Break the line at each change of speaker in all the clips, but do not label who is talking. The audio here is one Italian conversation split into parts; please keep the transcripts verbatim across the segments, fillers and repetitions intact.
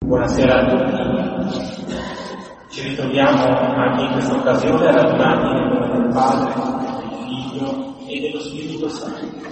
Buonasera a tutti. Ci ritroviamo anche in questa occasione radunati nel nome del Padre, del Figlio e dello Spirito Santo.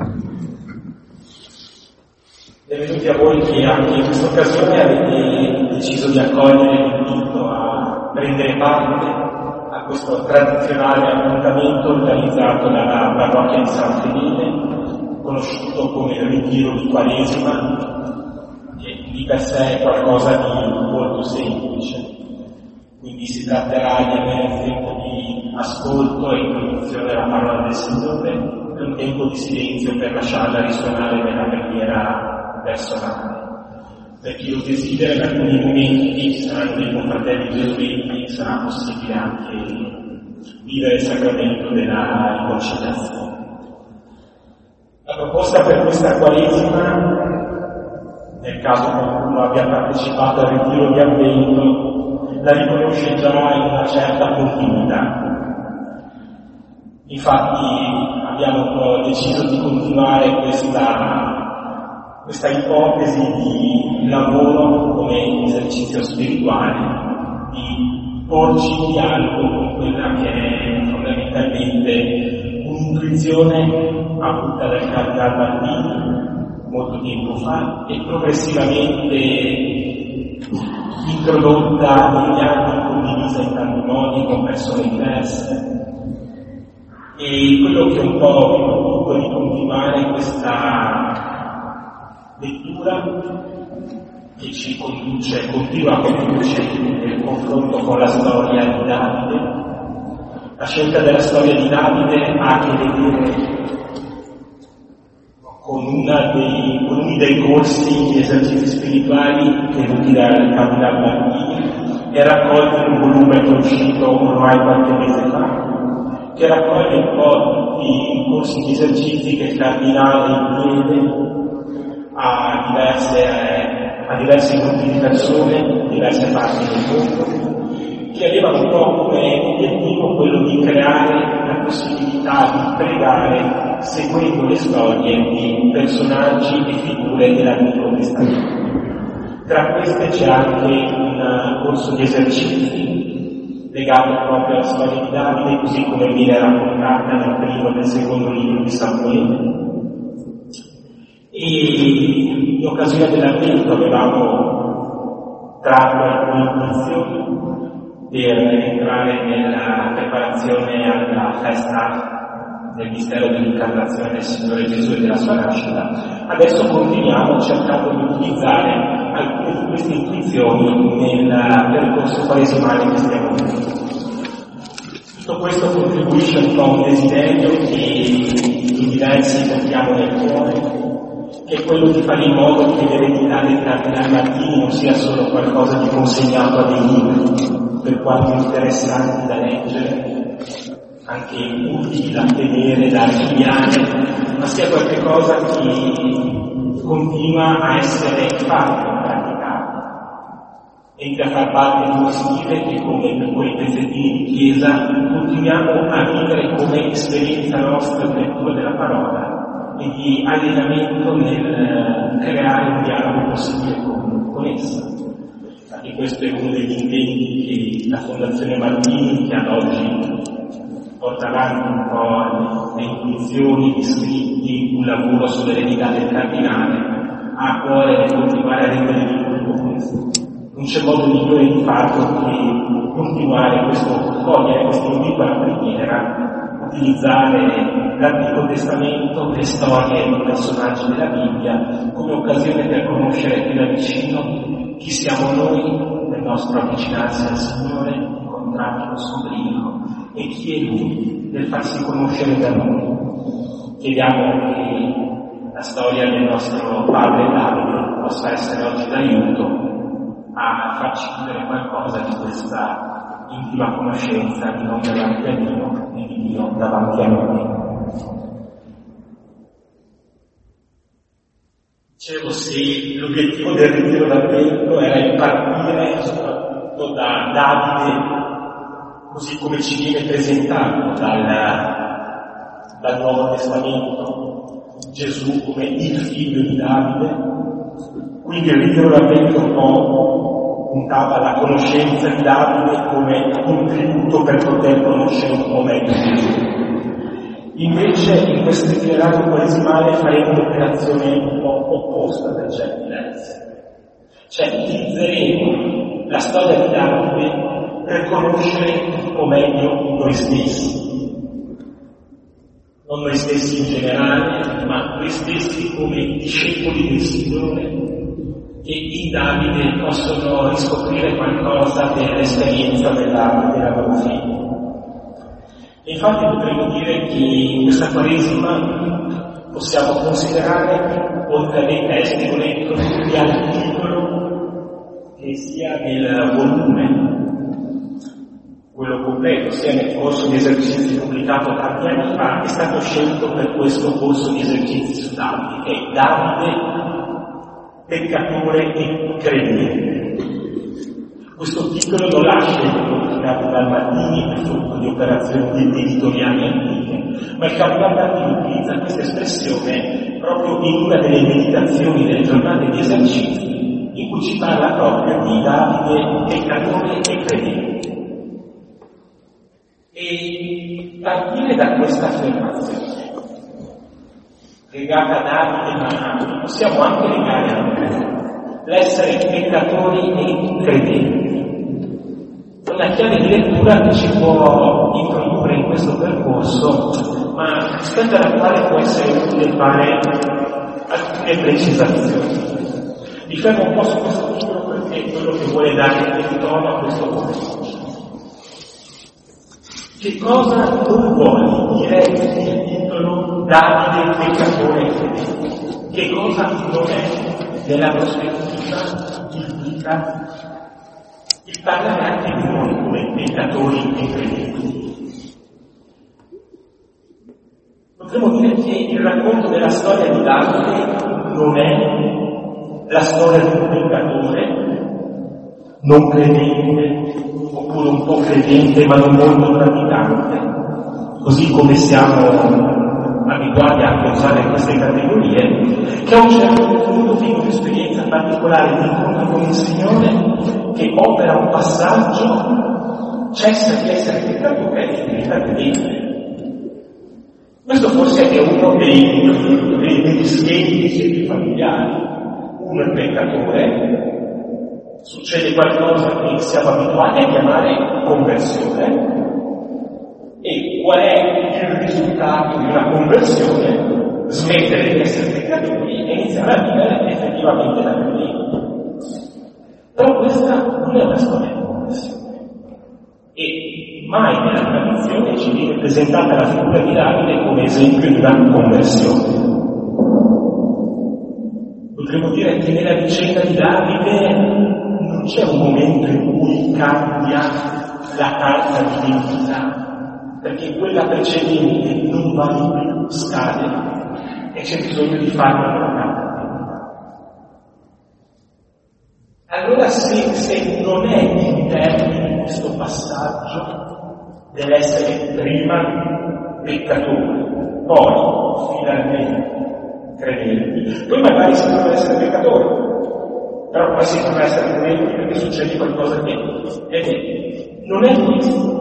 Benvenuti a voi che anche in questa occasione avete deciso di accogliere l'invito a prendere parte a questo tradizionale appuntamento organizzato dalla parrocchia di San Fedele, conosciuto come il ritiro di Quaresima, che di per sé è qualcosa di molto semplice. Quindi si tratterà di avere un tempo di ascolto e introduzione alla parola del Signore e un tempo di silenzio per lasciarla risuonare nella preghiera personale. Per chi lo desidera, in alcuni momenti ci saranno dei confratelli gesuiti, sarà possibile anche vivere il sacramento della riconciliazione. La proposta per questa Quaresima, nel caso qualcuno abbia partecipato al ritiro di Avvento, la riconosce già in una certa continuità. Infatti abbiamo un po' deciso di continuare questa, questa ipotesi di lavoro come esercizio spirituale, di porci in dialogo con quella che è fondamentalmente un'intuizione avuta dal Cardinal Martini molto tempo fa e progressivamente introdotta negli anni, condivisa in tanti modi con persone diverse. E quello che un po' vi propongo di continuare questa lettura che ci conduce, continua a condurci nel confronto con la storia di Davide. La scelta della storia di Davide ha a che vedere con, una dei, con uno dei corsi di esercizi spirituali tenuti dal Cardinal Martini e raccolto in un volume che è uscito ormai qualche mese fa, che raccoglie un po' tutti i corsi di esercizi che il Cardinale chiede a diverse, eh, a diversi gruppi di persone, in diverse parti del mondo, che avevano un po' come obiettivo quello di creare la possibilità di pregare seguendo le storie di personaggi e figure dell'Antico Testamento. Tra queste c'è anche un corso di esercizi legato proprio alla storia di Davide, così come viene raccontata nel primo e nel secondo libro di Samuele. E in occasione dell'Avvento avevamo tratto alcune intuizioni per entrare nella preparazione alla festa del mistero dell'incarnazione del Signore Gesù e della sua nascita. Adesso continuiamo cercando di utilizzare alcune di queste intuizioni nel percorso quaresimale che stiamo vivendo. Tutto questo contribuisce un po' a un desiderio che in diversi portiamo nel cuore, che è quello di fare in modo che l'eredità del Cardinal Martini non sia solo qualcosa di consegnato a dei libri, per quanto interessanti da leggere, anche utili da tenere, da archiviare, ma sia qualcosa che continua a essere fatto, praticato, entra a far parte di uno stile che, come per quei pezzettini di chiesa, continuiamo a vivere come esperienza nostra di lettura della parola e di allenamento nel creare un dialogo possibile con, con essa. E questo è uno degli impegni che la Fondazione Martini, che ad oggi porta avanti un po' le intuizioni, gli scritti, un lavoro sull'eredità del Cardinale, ha a cuore di continuare a rendere vivo tutto questo. Non c'è modo migliore di farlo che continuare questo, cogliere questo invito alla preghiera, utilizzare l'Antico Testamento, le storie dei personaggi della Bibbia, come occasione per conoscere più da vicino chi siamo noi nel nostro avvicinarsi al Signore, incontrarlo, scoprirlo, e chi è Lui nel farsi conoscere da noi. Chiediamo che la storia del nostro padre Davide possa essere oggi d'aiuto a farci vivere qualcosa di questa intima conoscenza di noi davanti a Dio e di Dio davanti a noi. Dicevo, se l'obiettivo del ritiro d'Avvento era il partire soprattutto da Davide, così come ci viene presentato dal, dal Nuovo Testamento, Gesù come il figlio di Davide, Quindi il ritrovamento un po' puntava alla conoscenza di Davide come contributo per poter conoscere un po' meglio Gesù. Invece in questo itinerario quaresimale faremo un'operazione un po' opposta per certi versi. Cioè utilizzeremo la storia di Davide per conoscere un po' meglio noi stessi. Non noi stessi in generale, ma noi stessi come discepoli del Signore, che in Davide possono riscoprire qualcosa dell'esperienza della, della loro fede. E infatti potremmo dire che in questa Quaresima possiamo considerare, oltre ai testi, un letto sia il titolo che sia nel volume, quello completo, sia nel corso di esercizi pubblicato tanti anni fa, è stato scelto per questo corso di esercizi su Davide, che è Davide, peccatore e credente. Questo titolo non l'ha scelto tirato dal Martini per frutto di operazioni editoriali antiche, ma il Cardinale Martini utilizza questa espressione proprio in una delle meditazioni delle giornate di esercizi, in cui ci parla proprio di Davide, peccatore e credente. E partire da questa affermazione, legata a Davide, ma possiamo anche legare a noi, l'essere peccatori e credenti. Una chiave di lettura che ci può introdurre in questo percorso, ma rispetto alla quale può essere utile fare alcune precisazioni. Mi fermo un po' su questo titolo perché è quello che vuole dare il tono a questo pomeriggio. Che cosa non vuole dire il titolo Davide peccatore e credente? Che cosa non è nella prospettiva biblica il parlare anche di noi come peccatori e credenti? Potremmo dire che il racconto della storia di Davide non è la storia di un peccatore non credente, oppure un po' credente ma non molto praticante, così come siamo abituati a usare queste categorie, che a un certo punto vive un'esperienza particolare di incontro con il Signore, che opera un passaggio, cessa di essere peccatore e diventa credente. Questo forse è uno dei, dei, degli schemi di segni familiari. Uno è peccatore, succede qualcosa che siamo abituati a chiamare conversione, e qual è il risultato di una conversione? Smettere di essere peccatori e iniziare a vivere effettivamente la credente. Però questa non è una storia di conversione, e mai nella tradizione ci viene presentata la figura di Davide come esempio di una conversione. Potremmo dire che nella vicenda di Davide non c'è un momento in cui cambia la carta d'identità, perché quella precedente non vale più, scade, e c'è bisogno di farla una carta d'identità. Allora se, se non è in termini questo passaggio dell'essere prima peccatore, poi finalmente credenti, poi magari si può essere peccatore, però poi si può essere credenti perché succede qualcosa che è vero. Non è questo.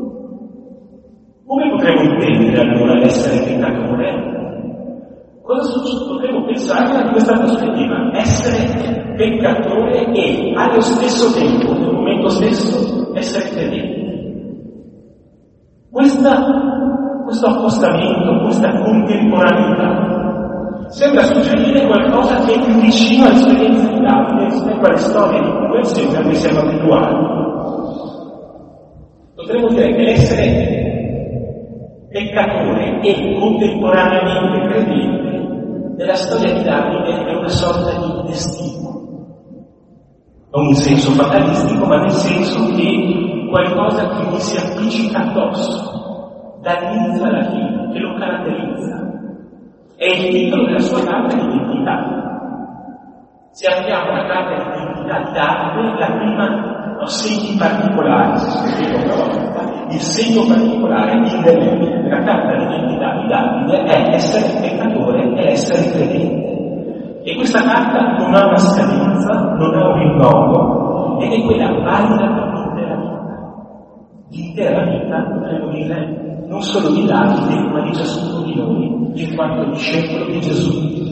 Come potremmo intendere allora l'essere peccatore? Cosa succede? Potremmo pensare a questa prospettiva: essere peccatore e allo stesso tempo, nel momento stesso, essere credente. Questa, questo accostamento, questa contemporaneità sembra suggerire qualcosa che è più vicino all'esperienza di Davide rispetto alle storie di conversione a cui siamo abituati. Potremmo dire che l'essere peccatore e contemporaneamente credente nella storia di Davide è una sorta di destino. Non in senso fatalistico, ma nel senso che qualcosa che gli si appiccica addosso, dall'inizio alla fine, che lo caratterizza. È il titolo della sua carta di identità. Se apriamo la carta di identità di Davide, la prima ha segni particolari, si spiega una volta. Il segno particolare della carta di identità di Davide è essere peccatore e essere credente. E questa carta non ha una scadenza, non ha un rinnovo, ed è quella valida per l'intera vita. L'intera vita, potremmo dire, non solo di Davide, ma di ciascuno di noi, in quanto discepolo di Gesù.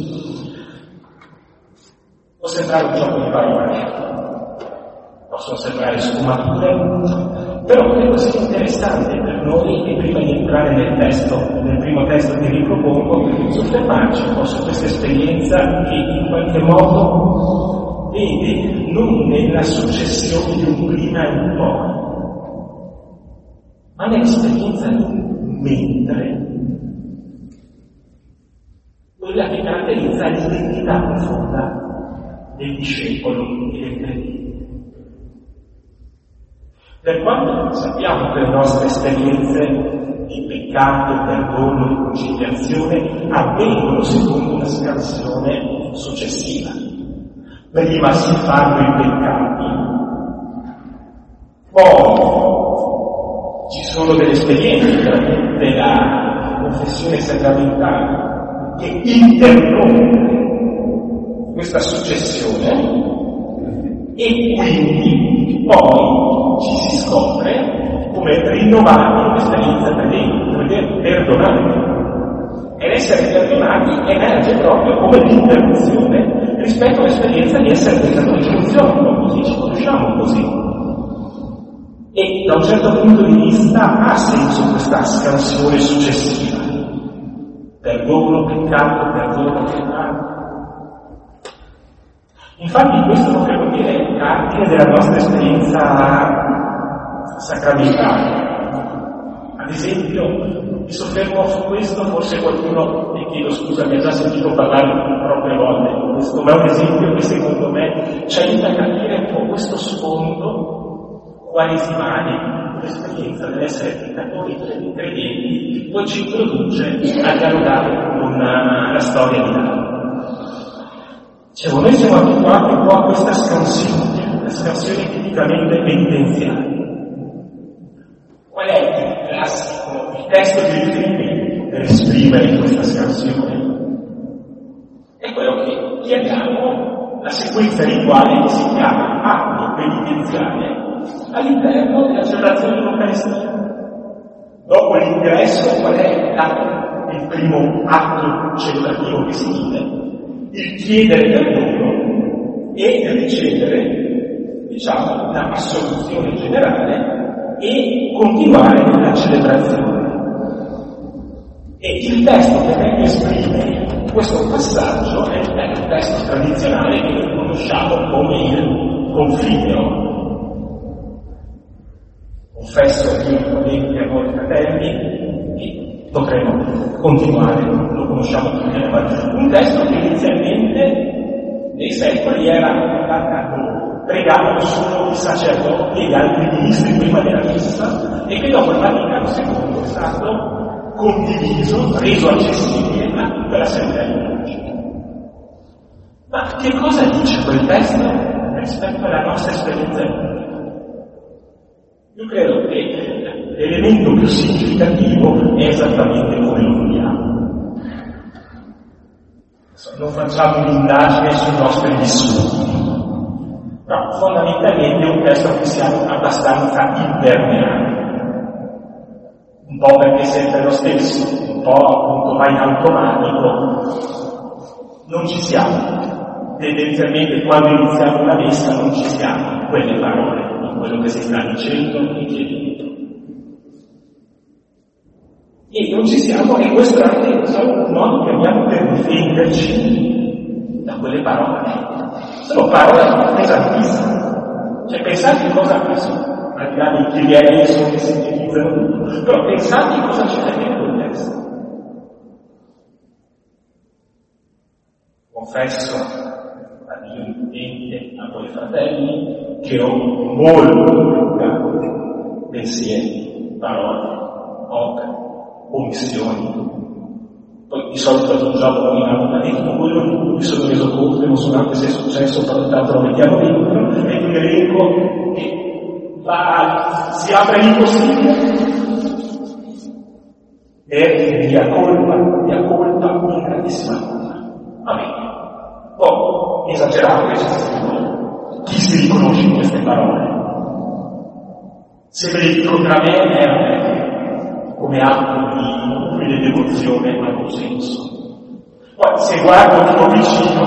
Può sembrare un gioco di parole, possono sembrare sfumature, però è così interessante per noi, e prima di entrare nel testo, nel primo testo che vi propongo, soffermarci un po' su questa esperienza che in qualche modo vede non nella successione di un prima e un poi, ma nell'esperienza di un mentre, quella che caratterizza l'identità profonda del discepolo e del credente. Per quanto sappiamo che le nostre esperienze di peccato, perdono e conciliazione avvengono secondo una scansione successiva. Prima si fanno i peccati, poi ci sono delle esperienze della confessione sacramentale che interrompe questa successione, e quindi poi ci si scopre come rinnovati un'esperienza credente, perdonati. E l'essere perdonati emerge proprio come l'interruzione rispetto all'esperienza di essere pensato in funzione, così ci conosciamo così. E da un certo punto di vista ha senso questa scansione successiva. Perdono, peccato, perdono, peccato. Infatti questo potrebbe dire il cardine della nostra esperienza sacramentale. Ad esempio, mi soffermo su questo, forse qualcuno, e chiedo scusa, mi ha già sentito parlare troppe volte di questo, ma è un esempio che secondo me ci aiuta a capire un po' questo sfondo quaresimale, l'esperienza dell'essere peccatori e credenti, poi ci introduce a dialogare con la storia di Davide. Dicevo, noi siamo abituati un po' a questa scansione, la scansione tipicamente penitenziale. Qual è il classico, il testo di riferimento per esprimere questa scansione? È quello che chiamiamo la sequenza rituale che si chiama atto penitenziale all'interno della celebrazione dell'Eucaristia. Dopo l'ingresso, qual è l'atto, il primo atto celebrativo che si vive? Il chiedere perdono e ricevere, diciamo, una assoluzione generale e continuare nella celebrazione. E il testo che meglio esprime questo passaggio è il testo tradizionale che noi conosciamo come il confideo. Confesso io i colleghi a voi fratelli, e potremo continuare, lo conosciamo tutti, ma un testo che inizialmente nei secoli era pregato solo i sacerdoti e gli altri ministri prima della messa, e che dopo il Vaticano secondo è stato condiviso, reso accessibile a tutta l'assemblea liturgica. Ma che cosa dice quel testo rispetto alla nostra esperienza liturgica? Io credo che l'elemento più significativo è esattamente come lo vediamo. Non facciamo un'indagine sui nostri vissuti, no, fondamentalmente è un testo che siamo abbastanza impermeabili, un po' perché è sempre lo stesso, un po' appunto va in automatico, non ci siamo, tendenzialmente quando iniziamo una messa non ci siamo in quelle parole, in quello che si sta dicendo e chiedendo. E non ci siamo, e questo è anche un modo che abbiamo per difenderci da quelle parole. Sono parole pesantissime. Cioè pensate cosa ha preso, al di là dei criteri che sintetizzano tutto, però pensate cosa c'è dentro quel testo. Confesso a Dio iniziente, a voi fratelli, che ho molto peccato, pensieri, parole, opere, omissioni. Poi di solito aggiungiamo in abbonamento quello di cui mi sono reso conto, e non so anche se è successo, però intanto lo mettiamo dentro, è un elenco che va, si apre l'impossibile e via colpa, via colpa, in grandissima colpa. Va bene. po' esagerato che ci sia. Chi si riconosce in queste parole? Se ve le dico tra me e me, come atto di umile devozione, non ha senso. Poi, se guardo tipo vicino,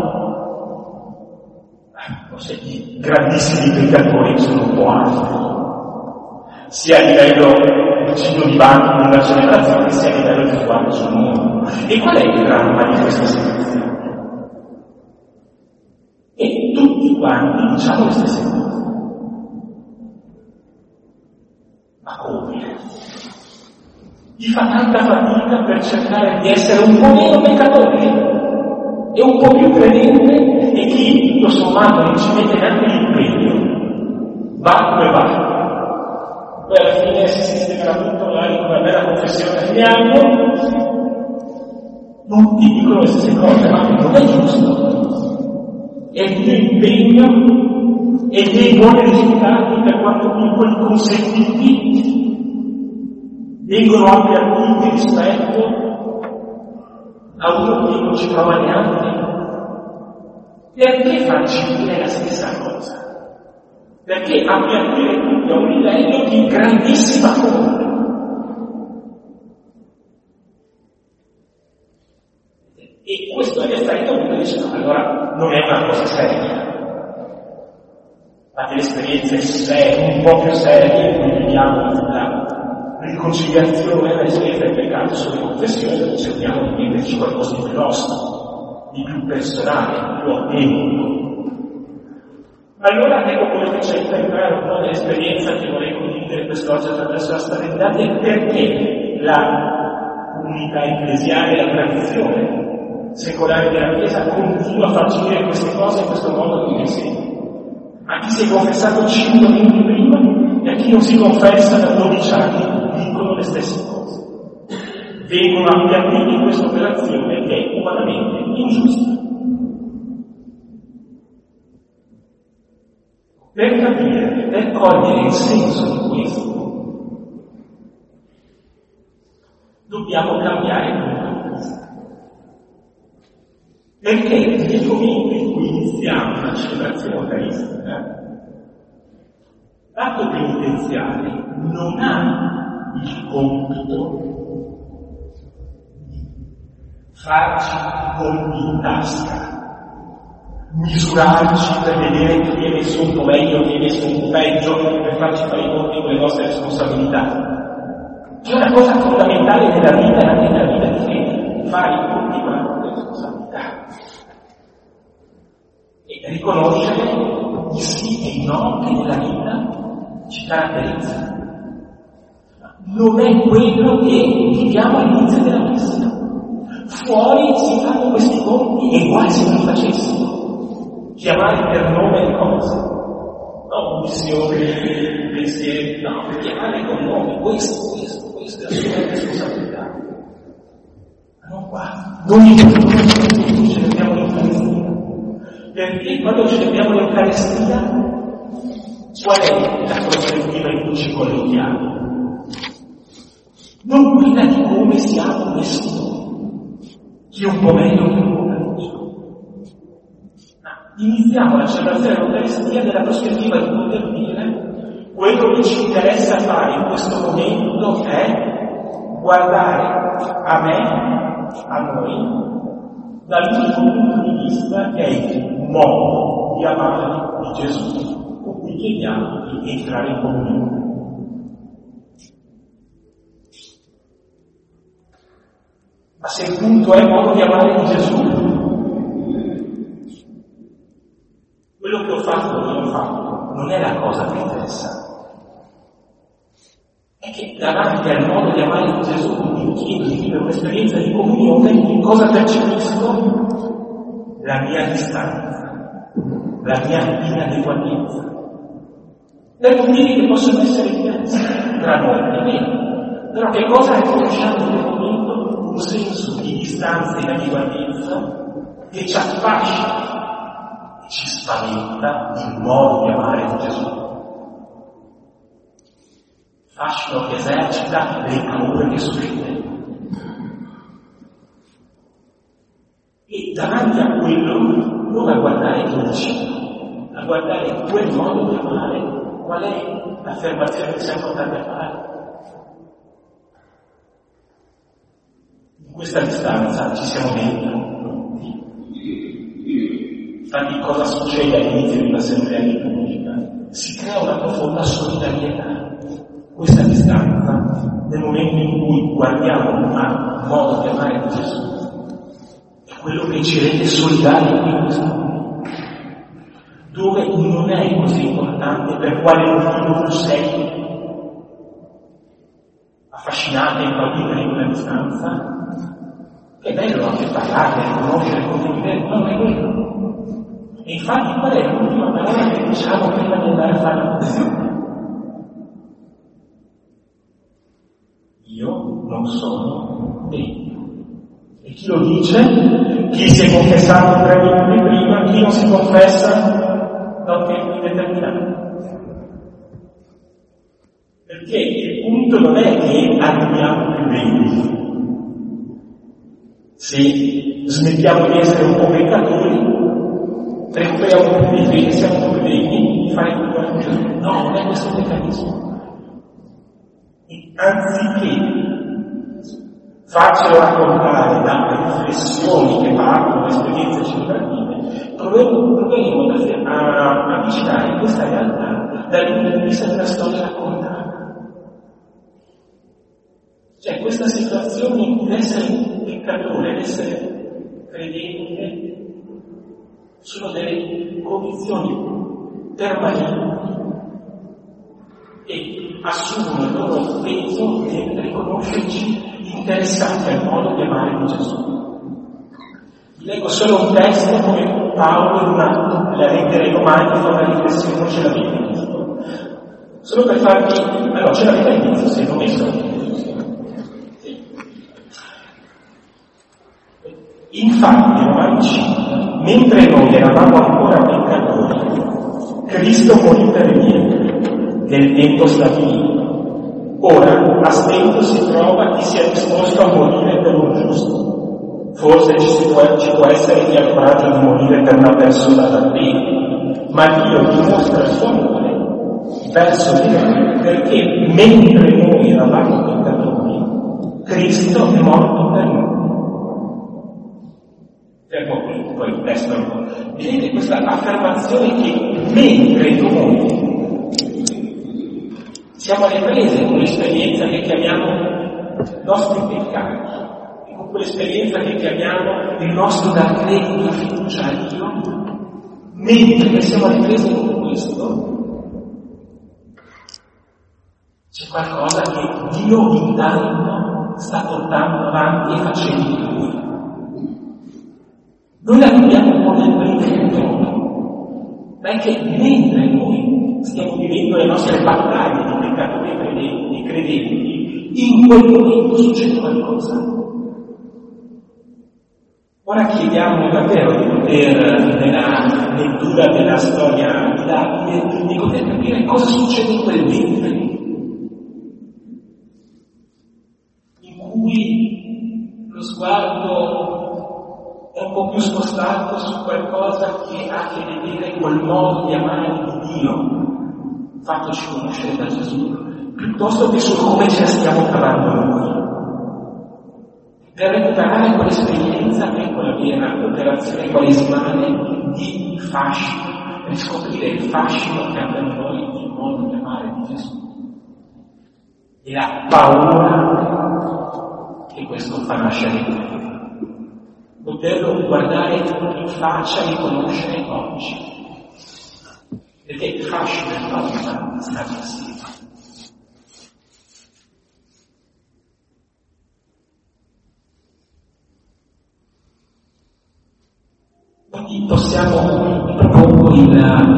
forse i grandissimi peccatori sono un po' altri, sia a livello vicino di banco in una celebrazione, sia a livello di quanto sul mondo. E qual è il dramma di questa situazione? E tutti quanti diciamo le stesse cose. Ma come? Gli fa tanta fatica per cercare di essere un po' meno peccatore e un po' più credente, e chi tutto sommato non ci mette neanche l'impegno va come va. Poi alla fine si sistema tutto magari con una bella confessione a fine anno, tutti dicono le stesse cose, ma non è giusto. E il mio impegno e i miei buoni risultati, per quanto piccoli consentiti, vengono ampliati rispetto a uno che non ci prova neanche. Perché farci dire la stessa cosa? Perché ampliare tutti a un livello di grandissima colpa. E questo è l'effetto che dice, no, allora non è una cosa seria. Ma delle esperienze serie, un po' più serie, in cui viviamo la riconciliazione, l'esperienza del peccato sulle confessioni, dove cerchiamo di metterci qualcosa di più nostro, di più personale, più autentico. Allora ecco come faccio entrare un po' nell'esperienza che vorrei condividere quest'oggi attraverso la storia di Dante, perché la comunità ecclesiale, la tradizione secolare della Chiesa continua a farci dire queste cose in questo modo di insegno. A chi si è confessato cinque minuti prima e a chi non si confessa da dodici anni dicono le stesse cose. Vengono appiattiti in questa operazione che è umanamente ingiusta. Per capire, per cogliere il senso di questo, dobbiamo cambiare punto di vista. Perché nel momento in cui iniziamo la celebrazione eucaristica, l'atto penitenziale non ha il compito di farci colpi in tasca, misurarci per vedere chi è messo un po' meglio, chi è messo un po' peggio, per farci fare i conti con le nostre responsabilità. C'è una cosa fondamentale nella vita e anche nella vita di fede, fare i conti con le proprie responsabilità. E riconoscere i sì e i no che nella vita ci caratterizza. Non è quello che viviamo all'inizio della messa. Fuori si fanno questi conti e quasi se non facessimo. Chiamare per nome le cose. No, missioni, pensieri, no, per chiamare con nome. Questo, questo, questo è la sua responsabilità. Ma non qua. Noi celebriamo l'Eucaristia. Perché quando celebriamo l'Eucaristia, qual è la prospettiva in cui ci collochiamo? Non quella di come siamo messi noi, chi è un po' meglio, chi è un po' peggio. Iniziamo la celebrazione dell'Eucaristia nella prospettiva di poter dire quello che ci interessa fare in questo momento è guardare a me, a noi, dall'unico punto di vista che è il modo di amare di Gesù, con cui chiediamo di entrare in comunione. Ma se il punto è il modo di amare di Gesù, quello che ho fatto o non ho fatto non è la cosa più interessante. È che davanti al modo di amare di Gesù, quindi chiedo di vivere un'esperienza di comunione, cosa percepisco? La mia distanza, la mia inadeguatezza. Per motivi che possono essere diversi tra noi, è vero. Però che cosa riconosciamo in quel momento? Un senso di distanza e inadeguatezza che ci affascina e ci spaventa il modo di amare di Gesù. Fascino che esercita le paure che suscita. E davanti a quello prova a guardare il tuo vicino, a guardare il tuo modo di amare, qual è l'affermazione che siamo portati a fare. In questa distanza ci siamo detti. Infatti cosa succede all'inizio di un'assemblea liturgica? Si crea una profonda solidarietà. Questa distanza, nel momento in cui guardiamo a modo di amare di Gesù, è quello che ci rende solidari in questo momento, dove non è così importante per quale motivo tu sei affascinato e impaurito in una distanza. È bello anche parlare, conoscere, condividere, ma non è quello. E infatti qual è l'ultima parola che diciamo prima di andare a fare la comunione? Io non sono degno. E chi lo dice? Chi si è confessato tre minuti prima, chi non si confessa da un tempo indeterminato. Perché il punto non è che arriviamo più degni. Se smettiamo di essere un po' peccatori, recuperiamo più di fede, siamo più degni di fare tutto con Gesù. No, non è questo il meccanismo. E anziché farcelo raccontare da riflessioni che partono da esperienze celebrative, proveremo a avvicinare questa realtà dal punto di vista della storia raccontata. Cioè questa situazione in cui essere peccatore, essere credente, sono delle condizioni permanenti e assumono il loro peso nel riconoscerci interessati al modo di amare di Gesù. Vi leggo solo un testo come Paolo in una delle lettere romane fa una riflessione, non ce l'avete visto. Solo per farvi, allora ce l'avete visto, se non messo. Sì. Infatti, Romani cinque, mentre noi eravamo ancora peccatori, Cristo morì per niente, nel tempo stabilito. Ora, a stento si trova chi sia disposto a morire per un giusto. Forse ci può, ci può essere chi ha il coraggio di morire per una persona da bene, ma Dio dimostra il suo amore verso di noi, perché mentre noi eravamo peccatori, Cristo è morto per noi. Fermo qui, poi il testo. Vedete questa affermazione che mentre noi siamo alle prese con l'esperienza che chiamiamo i nostri peccati, e con quell'esperienza che chiamiamo il nostro dar credito, la fiducia a Dio, mentre siamo alle prese con questo, c'è qualcosa che Dio intanto sta portando avanti e facendo di Lui. Noi la viviamo un po' nel presente, ma è che mentre noi stiamo vivendo le nostre battaglie di peccatori e credenti, in quel momento succede qualcosa. Ora chiediamo davvero di poter, nella lettura della storia di Davide, di poter capire cosa succede in quel mentre, in cui lo sguardo è un po' più spostato su qualcosa che ha a che vedere col modo di amare di Dio, fattoci conoscere da Gesù, piuttosto che su come ce la stiamo cavando noi. Per recuperare quell'esperienza che è quella vera operazione quaresimale di fascino, riscoprire il fascino che ha per noi il modo di amare di Gesù. E la paura che questo fa nascere in noi. Poterlo guardare in faccia e conoscere oggi. Perché il fascino e la paura stanno insieme. Quindi possiamo, propongo il,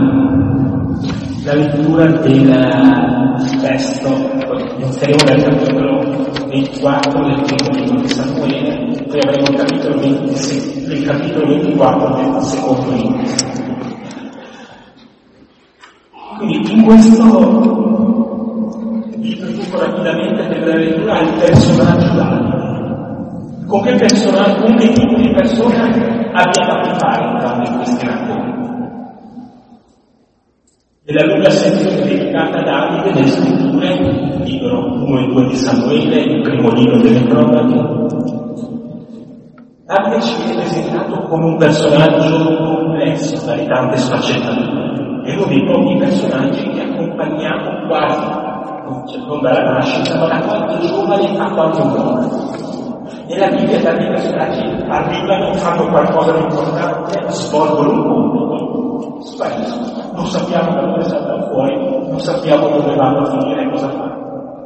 la lettura del testo, inizieremo dal capitolo ventiquattro del primo libro di Samuele, poi avremo il capitolo, ventisei, il capitolo ventiquattro del secondo libro. Quindi in questo vi introduco rapidamente per la lettura il personaggio Davide. Con che persona, con che tipo di persona abbiamo a che fare entrambi questi racconti? Nella lunga sezione dedicata a Davide nelle scritture, libro uno e due di Samuele, il primo libro delle cronache, Davide ci viene presentato come un personaggio complesso dalle tante sfaccettature. È uno dei pochi personaggi che accompagniamo quasi, non dalla nascita, ma da quanto giovane a quanto giovane. Nella Bibbia tanti personaggi arrivano, fanno qualcosa di importante, svolgono un compito, spariscono. Non sappiamo da dove saltano fuori, non sappiamo dove vanno a finire e cosa fanno.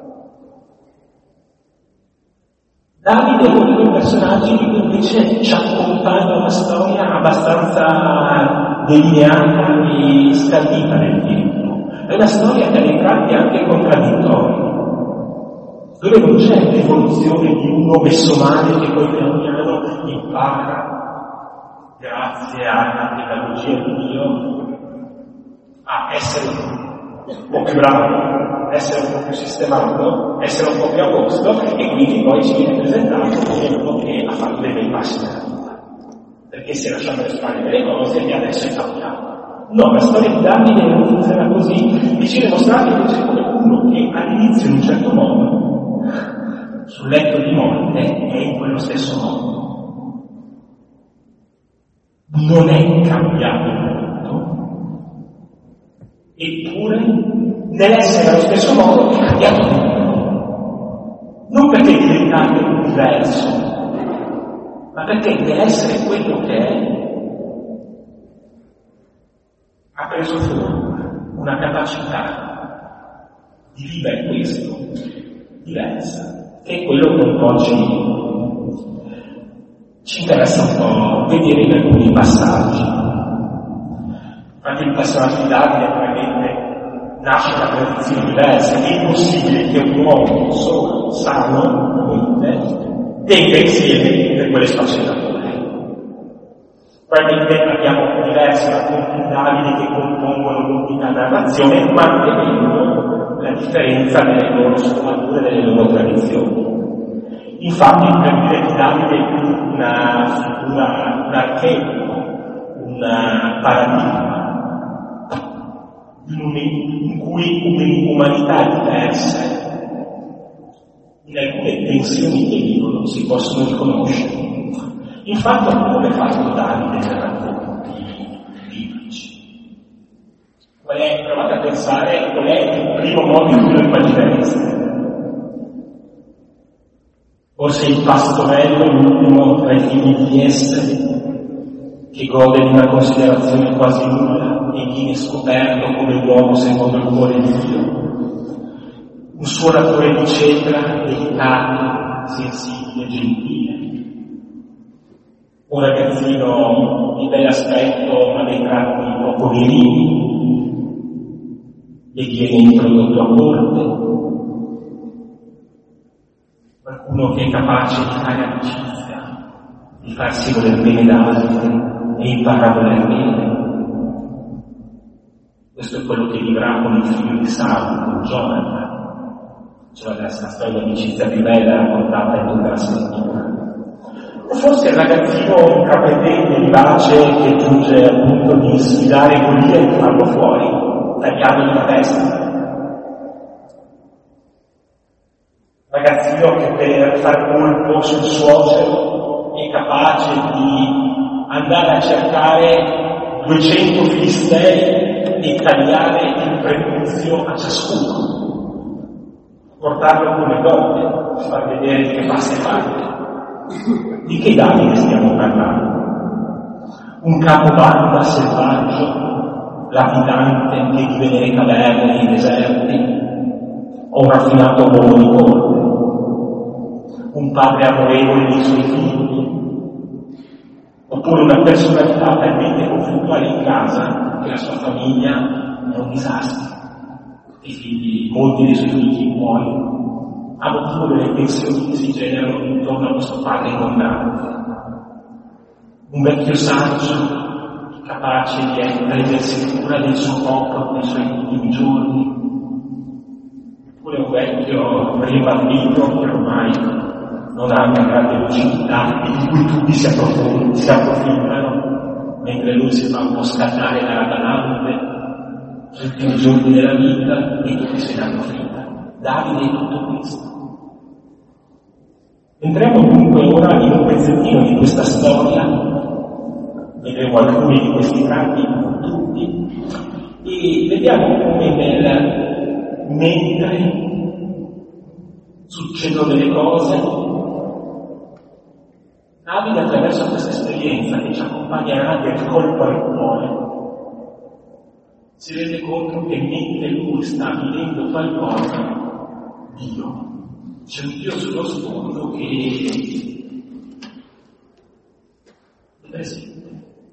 Davide è uno di quei personaggi che invece ci accompagna una storia abbastanza delineata e scandita nel tempo. È una storia che ha dei tratti anche contraddittori, dove non c'è l'evoluzione di uno messo male che poi piano piano impara, grazie alla tecnologia di Dio, a essere un po' più bravo, essere un po' più sistemato, essere un po' più a posto, e quindi poi ci viene presentato come uno che ha fatto dei bei passi nella vita, perché si è lasciato alle spalle delle cose e adesso è cambiato. No, la storia di Davide non funziona così, e ci viene mostrato invece come uno che all'inizio in un certo modo, sul letto di morte, è in quello stesso modo. Non è cambiato molto, eppure nell'essere allo stesso modo è cambiato tutto. Non perché è diventato diverso, ma perché nell'essere quello che è ha preso forma, una capacità di vivere questo diversa, che è quello che un po' ci, ci interessa un po' vedere in alcuni passaggi. Anche il personaggio di Davide probabilmente nasce da tradizioni diverse. È impossibile che un uomo solo, sano, tenga insieme per quelle sfaccettature. Probabilmente abbiamo diversi racconti di Davide che compongono l'unica narrazione, mantenendo la differenza nelle loro sfumature, nelle loro tradizioni. Infatti, per dire di Davide è più una figura, un archetipo, un paradigma in cui umanità diverse, in alcune tensioni che vivono, si possono riconoscere. Infatti, come fa Davide nel racconto biblici? Qual è, provate a pensare qual è il primo modo in cui lo immaginereste. Forse il pastorello, l'ultimo tra i figli di Esse, che gode di una considerazione quasi nulla e viene scoperto come uomo secondo il cuore di Dio. Un suonatore di cetra, delicato, sensibile, gentile. Un ragazzino di bell'aspetto ma dei tratti poco virini, e viene introdotto a corte. Qualcuno che è capace di fare amicizia, di farsi voler bene da altri e imparare a voler bene. Questo è quello che vivrà con il figlio di Saul, con Jonathan. Cioè la storia di amicizia più bella raccontata in tutta la scrittura. O forse il ragazzino intraprendente, vivace, che giunge al punto di sfidare Golia e farlo fuori, tagliandogli la testa. Ragazzino che per far colpo sul suocero è capace di andare a cercare duecento filistei e tagliare il prepuzio a ciascuno, portarlo come donne, far vedere che fa se parte. Di che Davide stiamo parlando? Un capobanda selvaggio, latitante, che vive nelle caverne, nei deserti, o un raffinato uomo di corte? Un padre amorevole dei suoi figli? Oppure una personalità talmente conflittuale in casa che la sua famiglia è un disastro? I figli, molti dei suoi figli muoiono a motivo delle tensioni che si generano intorno a questo padre incontrato. Un vecchio saggio capace di prendersi cura del suo popolo nei suoi ultimi giorni, oppure un vecchio rimbambito che ormai non ha una grande lucidità di cui tutti si, approf- si approfittano, mentre lui si fa un po' scattare dalla galante sugli ultimi giorni della vita e tutti se ne approfittano. Davide è tutto questo. Entriamo dunque ora in un pezzettino di questa storia, vedremo alcuni di questi tratti, non tutti, e vediamo come nel mentre succedono delle cose, Davide attraverso questa esperienza che ci accompagnerà del colpo al cuore, si rende conto che mentre lui sta vivendo qualcosa, Dio, c'è un Dio sullo sfondo che è presente.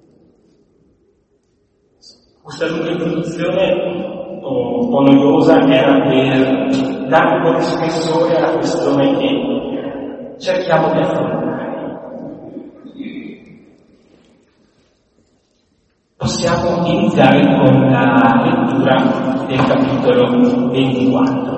Questa lunga introduzione, un po' noiosa, era per dare un po' di spessore alla questione che cerchiamo di affrontare. Possiamo iniziare con la lettura del capitolo ventiquattro.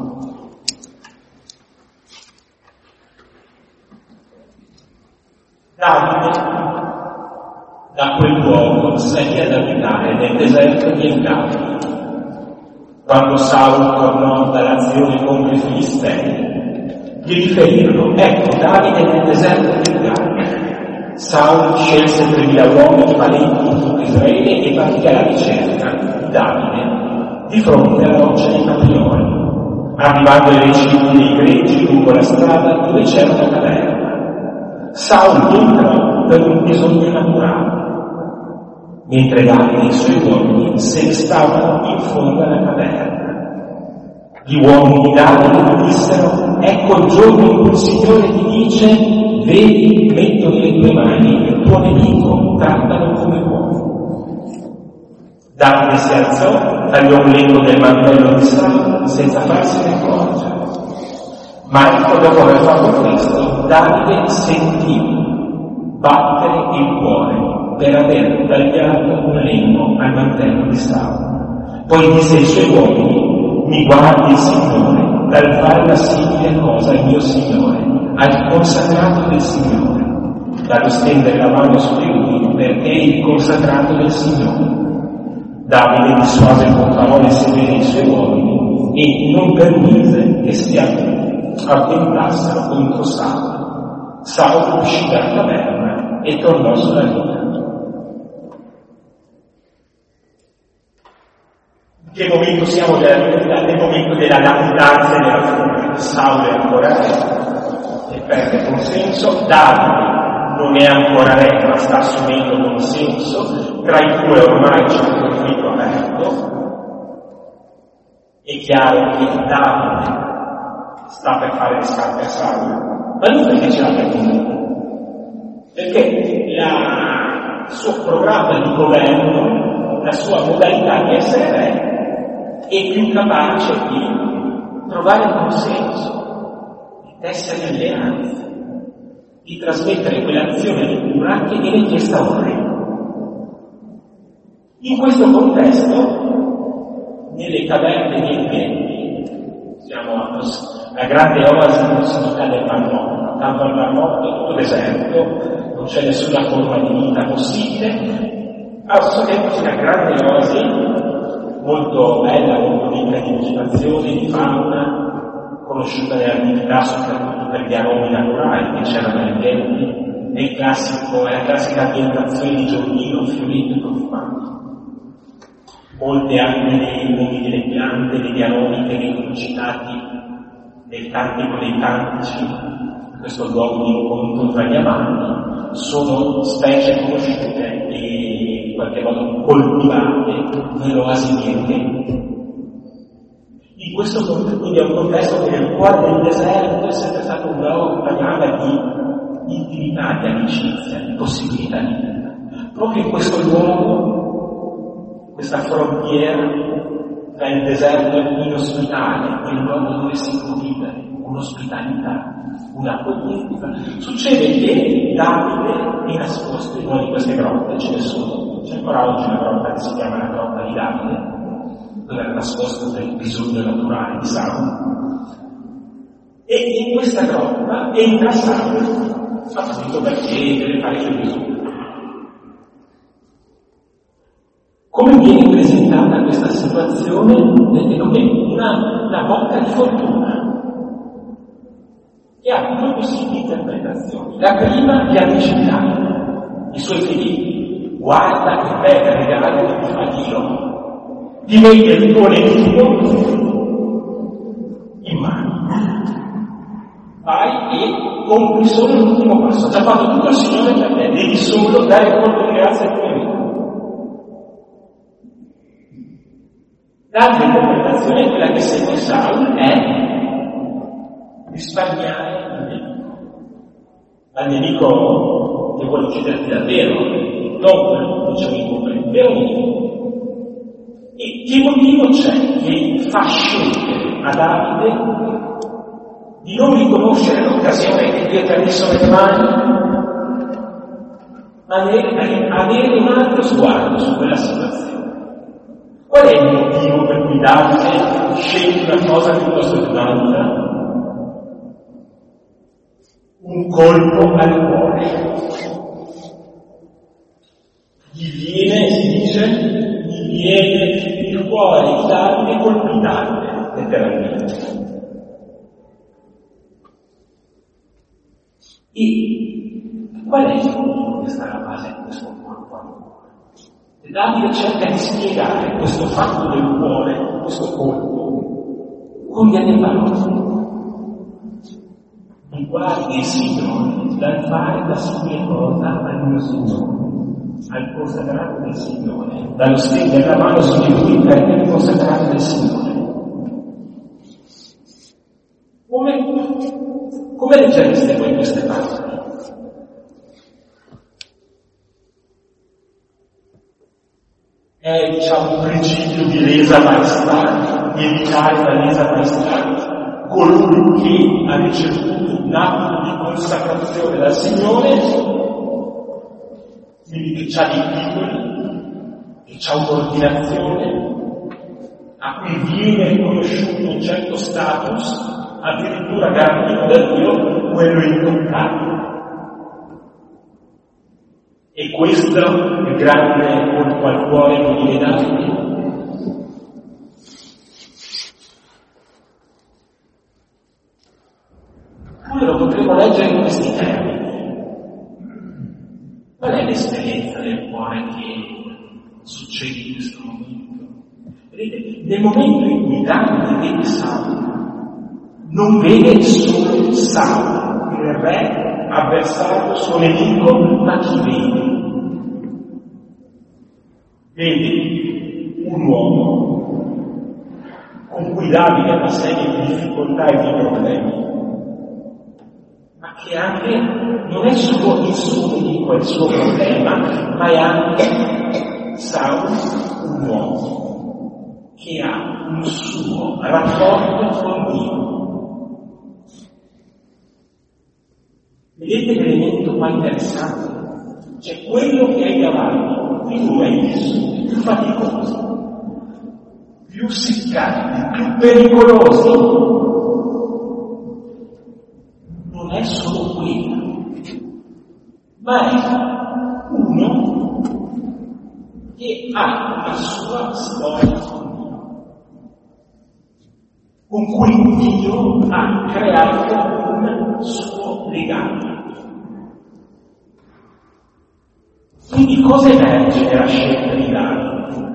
Davide, da quel luogo, salì ad abitare nel deserto di Engadi. Quando Saul tornò dall'azione contro i Filistei, gli riferirono: ecco Davide nel deserto di Engadi. Saul scelse tremila uomini valenti in tutto Israele e partì alla ricerca di Davide di fronte alla roccia di Caprioli, arrivando ai recinti dei greci lungo la strada dove c'era una caverna. Saul entrò per un bisogno naturale, mentre Davide e i suoi uomini se ne stavano in fondo alla caverna. Gli uomini di Davide gli dissero: ecco il giorno in cui il Signore ti dice: vedi, metto nelle tue mani il tuo nemico, trattalo come vuoi. Davide si alzò, tagliò un lembo del mantello di Saul senza farsene accorgere. Ma ecco, dopo aver fatto questo, Davide sentì battere il cuore per aver tagliato un lembo al mantello di Saul. Poi disse ai suoi uomini: mi guardi il Signore dal fare la simile cosa al mio Signore, al consacrato del Signore, dallo stendere la mano su di lui, perché è il consacrato del Signore. Davide dissuase con parole severe i suoi uomini e non permise che si avventassero contro Saul. Saul uscì dalla caverna e tornò sulla linea. In che momento siamo della vita? Nel momento della latitanza e della fuga. Saul è ancora re e perde consenso. Davide non è ancora re, ma sta assumendo consenso, tra i due ormai c'è un conflitto aperto. È chiaro che Davide sta per fare le scarpe a Saul, ma lui perché ce l'ha per convinto? Perché la, il suo programma di governo, la sua modalità di essere re, è più capace di trovare un consenso, di tessere alleanze, di trasmettere quell'azione di cura che viene chiesta a un re. In questo contesto, nelle caverne di Engedi, siamo alla grande oasi in prossimità del Mar Morto, accanto al Mar Morto è tutto deserto, non c'è nessuna forma di vita possibile, assolutamente una grande oasi molto bella, molto ricca di vegetazione, di fauna, conosciuta nell'antichità soprattutto per gli aromi naturali che c'erano nei tempi, è il classico, è la classica ambientazione di giardino fiorito e profumato. Molte anche dei nomi delle piante, degli aromi che vengono citati nel Cantico dei Cantici, questo luogo di incontro tra gli amanti, sono specie conosciute e in qualche modo coltivate nell'oasi di Engedi. In questo quindi è un contesto che nel cuore del deserto è sempre stato un luogo che parlava di intimità, di amicizia, di possibilità di vita. Proprio in questo luogo, questa frontiera tra il deserto e l'inospitale, il luogo dove si può vivere, un'ospitalità, un'accoglienza. Succede che Davide è nascosto in una di queste grotte, ce ne sono. C'è ancora oggi una grotta che si chiama la grotta di Davide, dove era nascosto del bisogno naturale di Saul. E in questa grotta entra Saulo, appunto perché deve fare Gesù. Come viene presentata questa situazione? È come una, una botta di fortuna, che ha due possibili interpretazioni. La prima di anticipare i suoi figli: guarda che bel regalo che ti fa Dio, ti mette il tuo nemico in mano. Vai e compri solo l'ultimo passo. Ha già fatto tutto il Signore per te, devi solo dare conto di grazia al tuo nemico. L'altra interpretazione è quella che segue Saulo, è risparmiare il nemico. Al nemico che vuole ucciderti davvero, non quello che c'è un vero nemico. E che motivo c'è che fa scegliere a Davide di non riconoscere l'occasione che Dio ti ha messo nelle mani, ma di avere un altro sguardo su quella situazione? Qual è il motivo per cui Davide sceglie una cosa piuttosto che un'altra? Un colpo al cuore. Gli viene, si dice, gli viene il cuore di Davide colpitante, letteralmente. E qual è il motivo che sta alla base di questo colpo al cuore? E Davide cerca di spiegare questo fatto del cuore, questo colpo, con delle parole. Non guardi il Signore dal fare la sua cosa al mio Signore, al consacrato del Signore, dallo stendere la mano su di lui per il consacrato del Signore. Come, come leggereste voi queste parole? È, diciamo, un principio di lesa maestà, di evitare la lesa maestà, colui che ha ricevuto un atto di consacrazione dal Signore, quindi che ha dei titoli, che ha un'ordinazione, a cui viene riconosciuto un certo status, addirittura garantito da Dio, quello intoccabile. E questo è il grande colpo al cuore che viene da Dio. Noi lo potremo leggere in questi termini. Qual è l'esperienza del cuore che succede in questo momento? Vedete, nel momento in cui Davide vede Saulo, non vede solo Saulo, il re avversario, suo nemico, ma chi vede? Vede un uomo con cui Davide ha una serie di difficoltà e di problemi, ma che anche non è solo il suo nemico, è il suo problema, ma è anche Saulo, un uomo che ha un suo rapporto con Dio. Vedete l'elemento qua interessante? Cioè quello che hai davanti, più lo hai visto, più faticoso, più seccanti, più pericolosi, non è solo quello, ma è uno che ha una sua storia con Dio, con cui Dio ha creato un suo legame. Quindi cosa emerge nella scelta di Davide?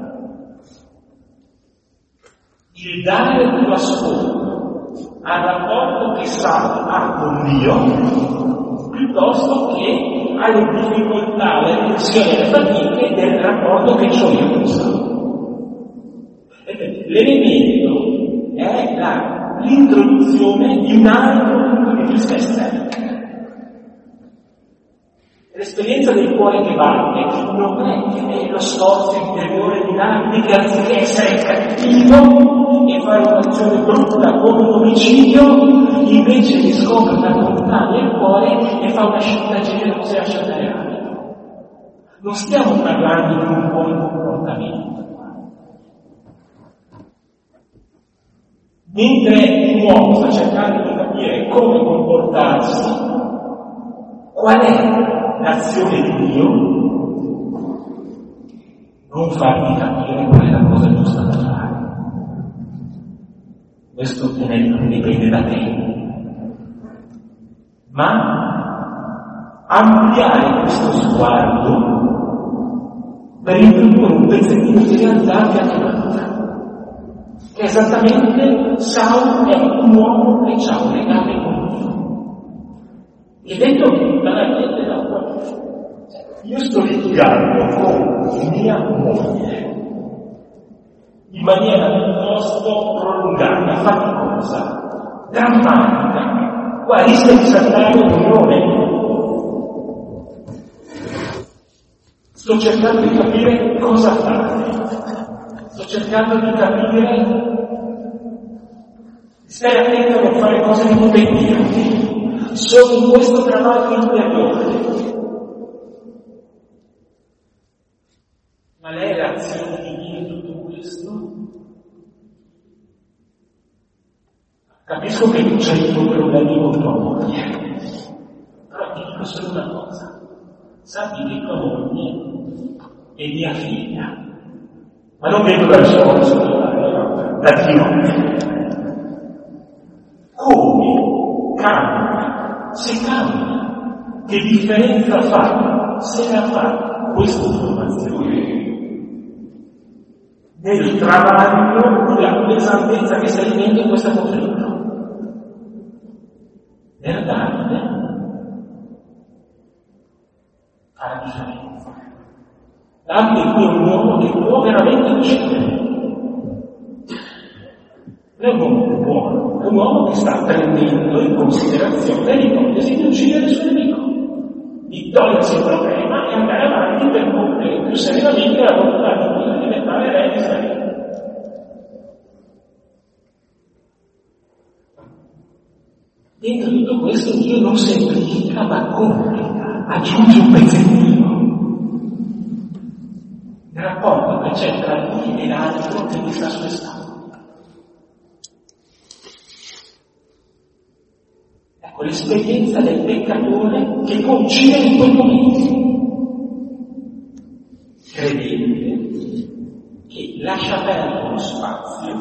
Il dare più ascolto al rapporto che Saulo ha con Dio, piuttosto che alle difficoltà, alle tensioni e alle fatiche del rapporto che ho io con Saulo. L'elemento è la, l'introduzione di un altro punto di vista esterno. L'esperienza del cuore che batte non è lo sforzo interiore di Davide che anziché essere cattivo e fare un'azione brutta come un omicidio, invece gli scopre la bontà nel cuore e fa una scelta generosa e lascia andare rapido. Non stiamo parlando di un buon comportamento. Mentre un uomo sta cercando di capire capire come comportarsi, qual è l'azione di Dio, non fargli capire qual è la cosa giusta da fare. Questo dipende da te. Ma ampliare questo sguardo per introdurre un pezzettino di realtà che ha chiamato, che esattamente Saul è un uomo che ha un legame con Dio. E detto banalmente da qua, io sto litigando con mia moglie in maniera piuttosto prolungata, faticosa, drammatica, qua rischia di saltare l'unione. Sto cercando di capire cosa fare, sto cercando di capire, stai attento a non fare cose impedenti, sono in questo travaglio interiore. Ma lei è l'azione di Dio in tutto questo? Capisco che tu c'hai i tuoi problemi con tua moglie, però ti dico solo una cosa. Sappi che tua moglie è mia figlia, ma non vedo dal suo volto, da Dio. Come cambia? Se cambia, che differenza fa? Se la fa questa informazione nel travaglio e la pesantezza che stai vivendo in questo conflitto. Per Davide fa la differenza. Davide qui è un uomo che può veramente uccidere. Non è un uomo buono, è un uomo che sta prendendo in considerazione l'ipotesi di uccidere il suo nemico, di togliersi il problema e andare avanti per compiere più serenamente la volontà di Dio di diventare re di Israele. Dentro tutto questo Dio non semplifica ma complica, aggiunge un pezzettino. Il rapporto che c'è tra lui e l'altro che mi sta aspettando. Ecco l'esperienza del peccatore che coincide in quei momenti. Credente che lascia perdere lo spazio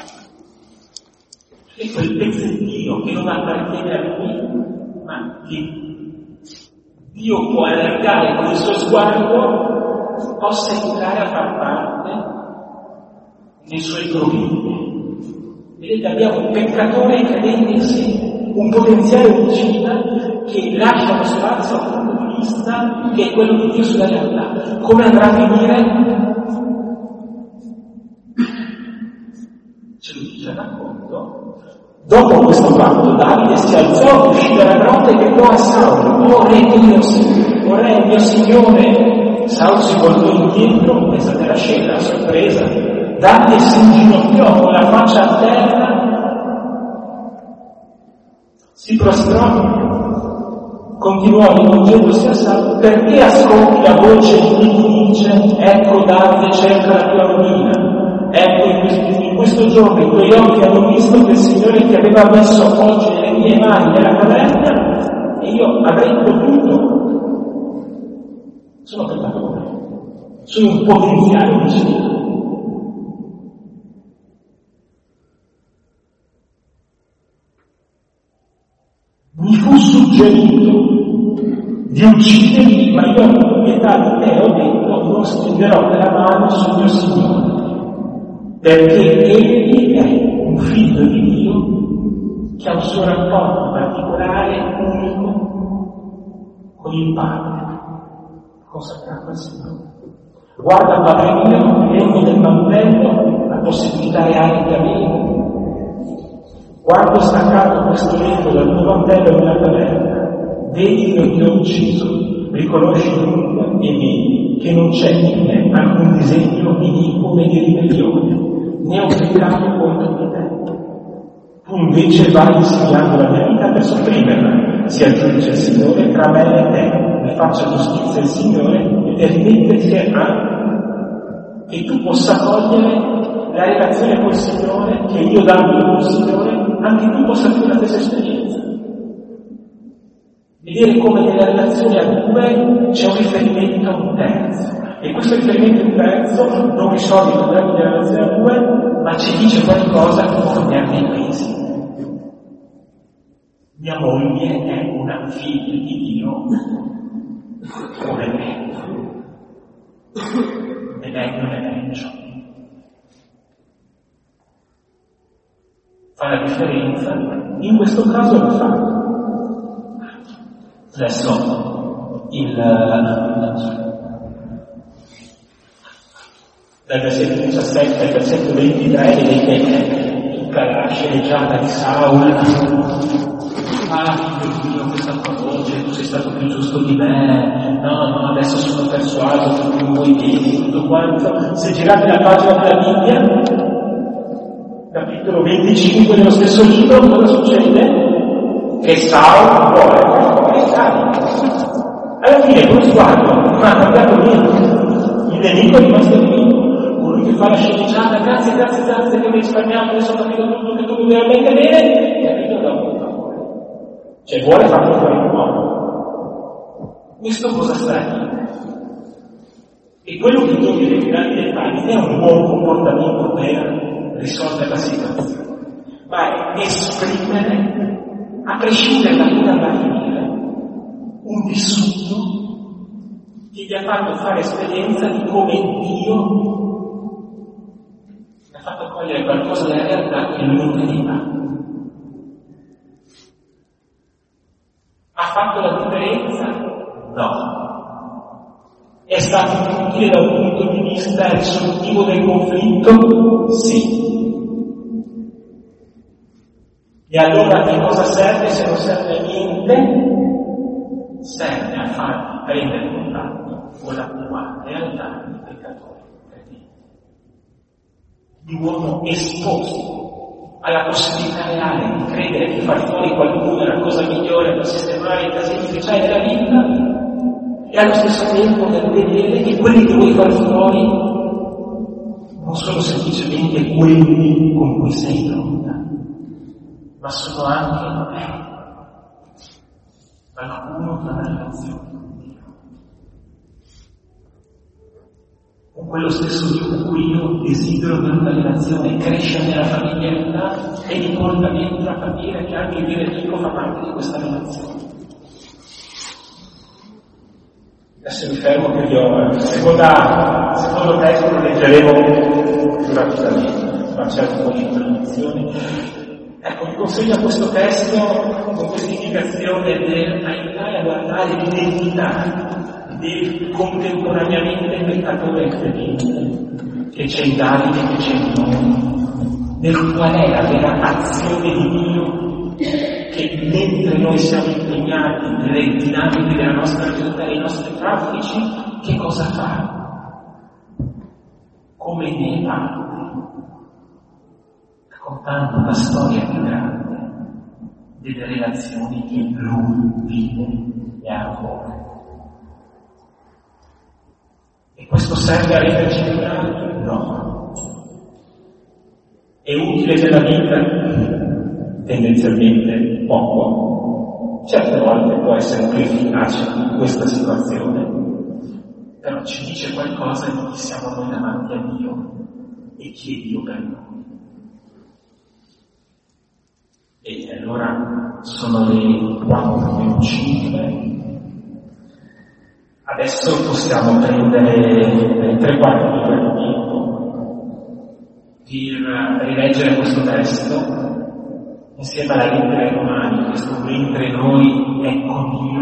e quel pezzettino che non appartiene a lui, ma che Dio può allargare con il suo sguardo, possa entrare a far parte dei suoi grovigli. Vedete, abbiamo un peccatore credente in sé, un potenziale omicida che lascia lo spazio a un punto di vista che è quello di Dio sulla realtà. Come andrà a finire? Ce lo dice il racconto. Dopo questo fatto Davide si alzò, uscì dalla grotta e gridò a Saul: "Oh re mio, oh re mio signore!" Saul si voltò indietro, pensate alla scena, a sorpresa. Davide si inginocchiò con la faccia a terra, si prostrò, continuò rivolgendosi a Saul: "Perché ascolti la voce di chi ti dice: ecco Davide cerca la tua rovina? Ecco in questo, in questo giorno i tuoi occhi hanno visto che il Signore ti aveva messo oggi nelle mie mani nella caverna e io avrei potuto." Sono peccatore, sono un potenziale omicida. Mi fu suggerito di uccidermi, ma io ho pietà di te, ho detto: non stenderò la mano sul mio Signore, perché egli è un figlio di Dio che ha un suo rapporto particolare, unico, con il Padre, consacrato al Signore. Guarda, Padre mio, il regno del mantello, la possibilità reale che avevo. Quando staccato questo legno dal tuo mantello nella caverna, vedi che ti ho ucciso, riconosci dunque e vedi che non c'è in me alcun disegno iniquo né di ribellione, né ho peccato contro di te. Tu invece vai insegnando la mia vita per sopprimerla. Sia giudice il Signore tra me e te, ne faccia giustizia il Signore e rimettiti a che tu possa cogliere la relazione col Signore, che io dando col Signore, anche tu possa avere la stessa esperienza. vedere come nella relazione a due c'è un riferimento a un terzo. E questo riferimento a un terzo non risolve i problemi della relazione a due, ma ci dice qualcosa che può cambiare dei pesi. Mia moglie è una figlia di Dio come me. E lei non è peggio. Fa la differenza? In questo caso lo fa. Adesso il dal versetto diciassette al versetto ventitré vedete tutta la sceneggiata di Saul. Ah, figlio mio, questa tua voce, tu sei stato più giusto di me, no, no, adesso sono persuaso che tu vuoi vedi tutto quanto. Se girate la pagina della Bibbia, capitolo venticinque dello stesso libro, cosa succede? Che Saul vuole e Davide. Alla fine con sguardo non ha cambiato niente, il nemico è rimasto lì. Colui che fa la sceneggiata, grazie, grazie, grazie che mi hai risparmiato, adesso ho capito tutto che tu mi vuoi veramente bene, e capito da un po'. Cioè vuole farlo fuori un po'. Questo cosa sta a dire? E quello che toglie dei grandi dettagli è un buon comportamento per risolvere la situazione, ma è esprimere, a prescindere da come andrà a finire, un vissuto che gli ha fatto fare esperienza di come Dio ha fatto cogliere qualcosa della realtà che lui non vedeva. Ha fatto la differenza? No. È stato utile da un punto di vista risolutivo del conflitto? Sì. E allora che cosa serve se non serve a niente? Serve a farti prendere contatto con la tua realtà di peccatore, di uomo esposto alla possibilità reale di credere che far fuori qualcuno è la cosa migliore per sistemare i casini speciali della vita, e allo stesso tempo per vedere che quelli che vuoi far fuori non sono semplicemente quelli con cui sei pronta, ma sono anche eh, qualcuno che ha una relazione con Dio, con quello stesso Dio con cui io desidero per una relazione crescere nella familiarità e mi porta dentro a capire che anche il mio nemico fa parte di questa relazione. Adesso mi fermo che vi ho seconda, secondo testo lo leggeremo più rapidamente, ma c'è un po' di introduzione. Ecco, mi consegna questo testo con questa indicazione del aiutare a guardare l'identità del contemporaneamente peccatore e credente che c'è in Davide, che c'è in noi, nel qual è la vera azione di Dio che mentre noi siamo impegnati nelle dinamiche della nostra vita, nei nostri traffici, che cosa fa? Come ne parte? Raccontando una storia più grande delle relazioni che lui vive e ha a cuore. E questo serve a renderci più grandi? No. È utile nella vita? Tendenzialmente poco. Certe volte può essere più efficace in questa situazione, però ci dice qualcosa di chi siamo noi davanti a Dio e chi è Dio per noi. E allora sono le quattro e cinque. Adesso possiamo prendere tre quarti di quel tempo per rileggere questo testo insieme alla lettera ai Romani, questo mentre noi è con Dio.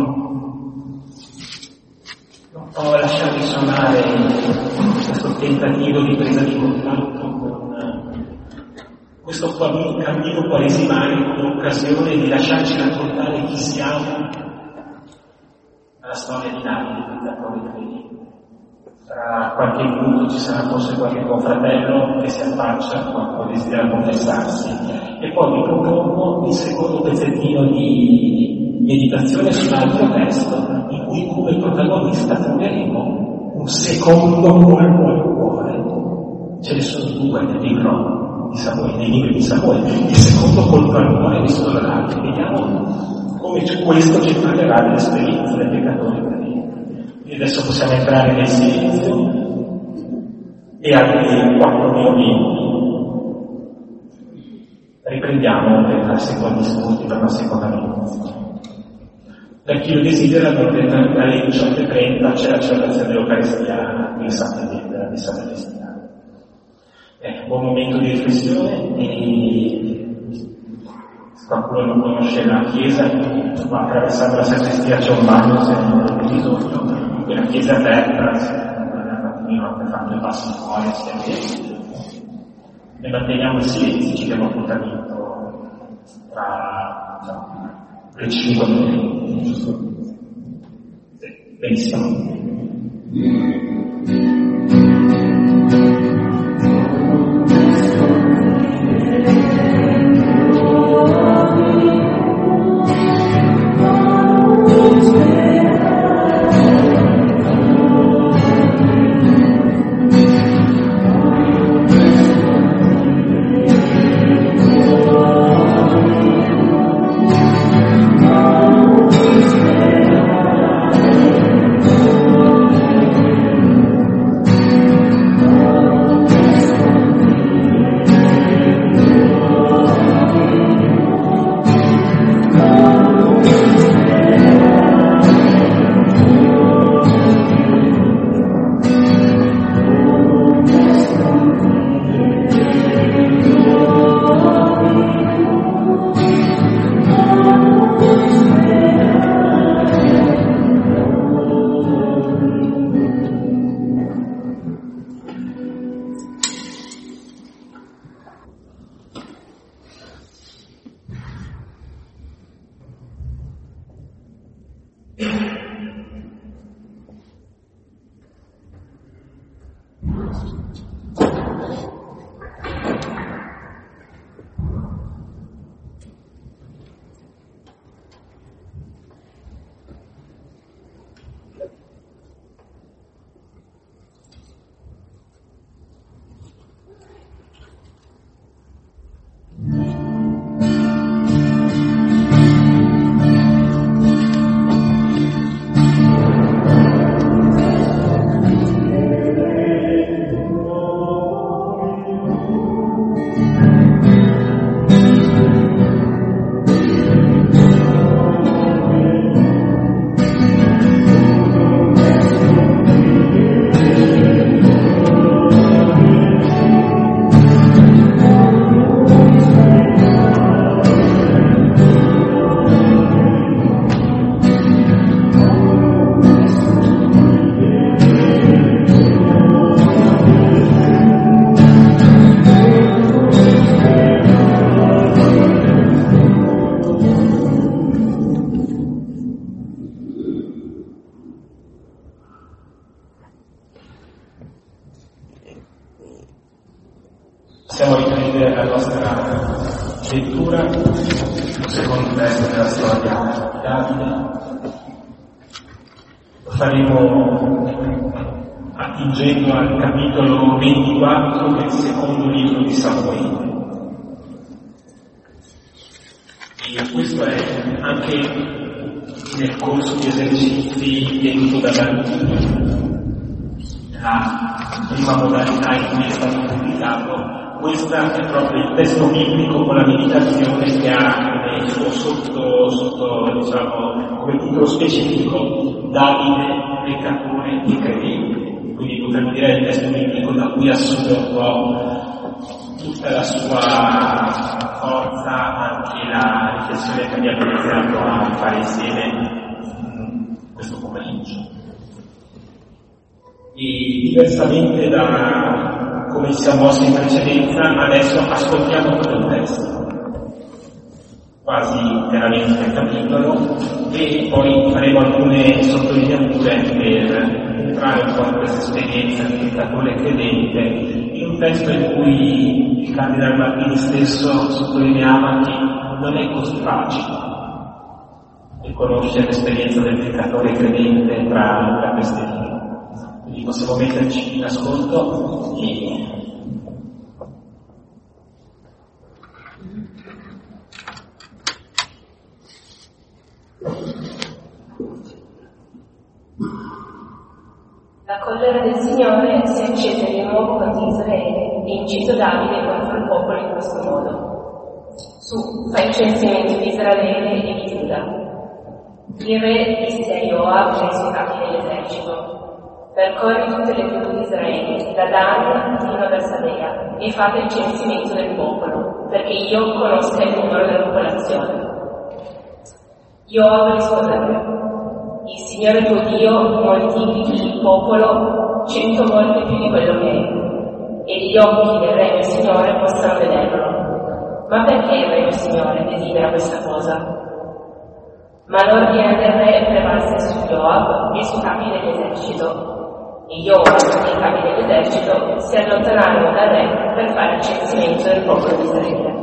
Non può lasciare risuonare questo tentativo di presa di contatto con questo cammino quaresimale come occasione di lasciarci raccontare chi siamo alla storia di Davide, peccatore e credente. Tra qualche minuto ci sarà forse qualche confratello che si affaccia quando desidera confessarsi, e poi vi propongo il secondo pezzettino di meditazione su un altro testo in cui come protagonista troveremo un secondo colpo al cuore. Ce ne sono due nel libro di Samuele, nei libri di Samuele. Il secondo colpo al cuore è visto da l'altro. Vediamo come questo ci parlerà dell'esperienza del peccatore credente. E adesso possiamo entrare nel silenzio e altri quattro minuti riprendiamo per la seconda spunti, per la seconda meditazione. Per chi lo desidera, alle diciotto e trenta c'è la celebrazione dell'Eucaristia in Santa Della di Santa Cristina. È un buon momento di riflessione e se qualcuno non conosce la chiesa, va attraversando la sacrestia, c'è un bagno se non è bisogno, la chiesa è aperta, se non avete fatto il passo fuori, siete e manteniamo il silenzio, ci diamo appuntamento tra no, le cinque minuti. Sì, benissimo. Possiamo riprendere la nostra lettura sul secondo testo della storia di Davide. Lo faremo attingendo al capitolo ventiquattro del secondo libro di Samuele. E questo è anche nel corso di esercizi tenuto da Davide. La prima modalità in cui è stato pubblicato. Questo è proprio il testo biblico con la meditazione che ha nel suo sotto, sotto diciamo, come titolo specifico Davide, peccatore e credente. Quindi potremmo dire il testo biblico da cui assume un po' tutta la sua forza, anche la riflessione che abbiamo iniziato a fare insieme questo pomeriggio. E diversamente da come ci siamo mossi in precedenza, adesso ascoltiamo tutto il testo, quasi interamente il capitolo, e poi faremo alcune sottolineature per entrare un po' in questa esperienza di peccatore credente, in un testo in cui il Cardinal Martini stesso sottolineava che non è così facile riconoscere l'esperienza del peccatore credente tra, tra queste linee. Quindi possiamo metterci in ascolto e
collera del Signore si accese di nuovo contro Israele e incitò Davide contro il popolo in questo modo: su, fai censimento di Israele e di Giuda. Il re disse a Joab e ai suoi capi dell'esercito: percorri tutte le tribù di Israele, da Dan fino a Bersabea, e fate il censimento del popolo, perché io conosca il numero della popolazione. Joab rispose al re: il Signore tuo Dio moltiplichi il popolo cento volte più di quello che è, e gli occhi del Re del Signore possano vederlo. Ma perché il Re del Signore desidera questa cosa? Ma l'ordine del Re prevalse su Joab e sui capi dell'esercito, e Joab e i capi dell'esercito si allontanarono dal Re per fare il censimento del popolo di Israele.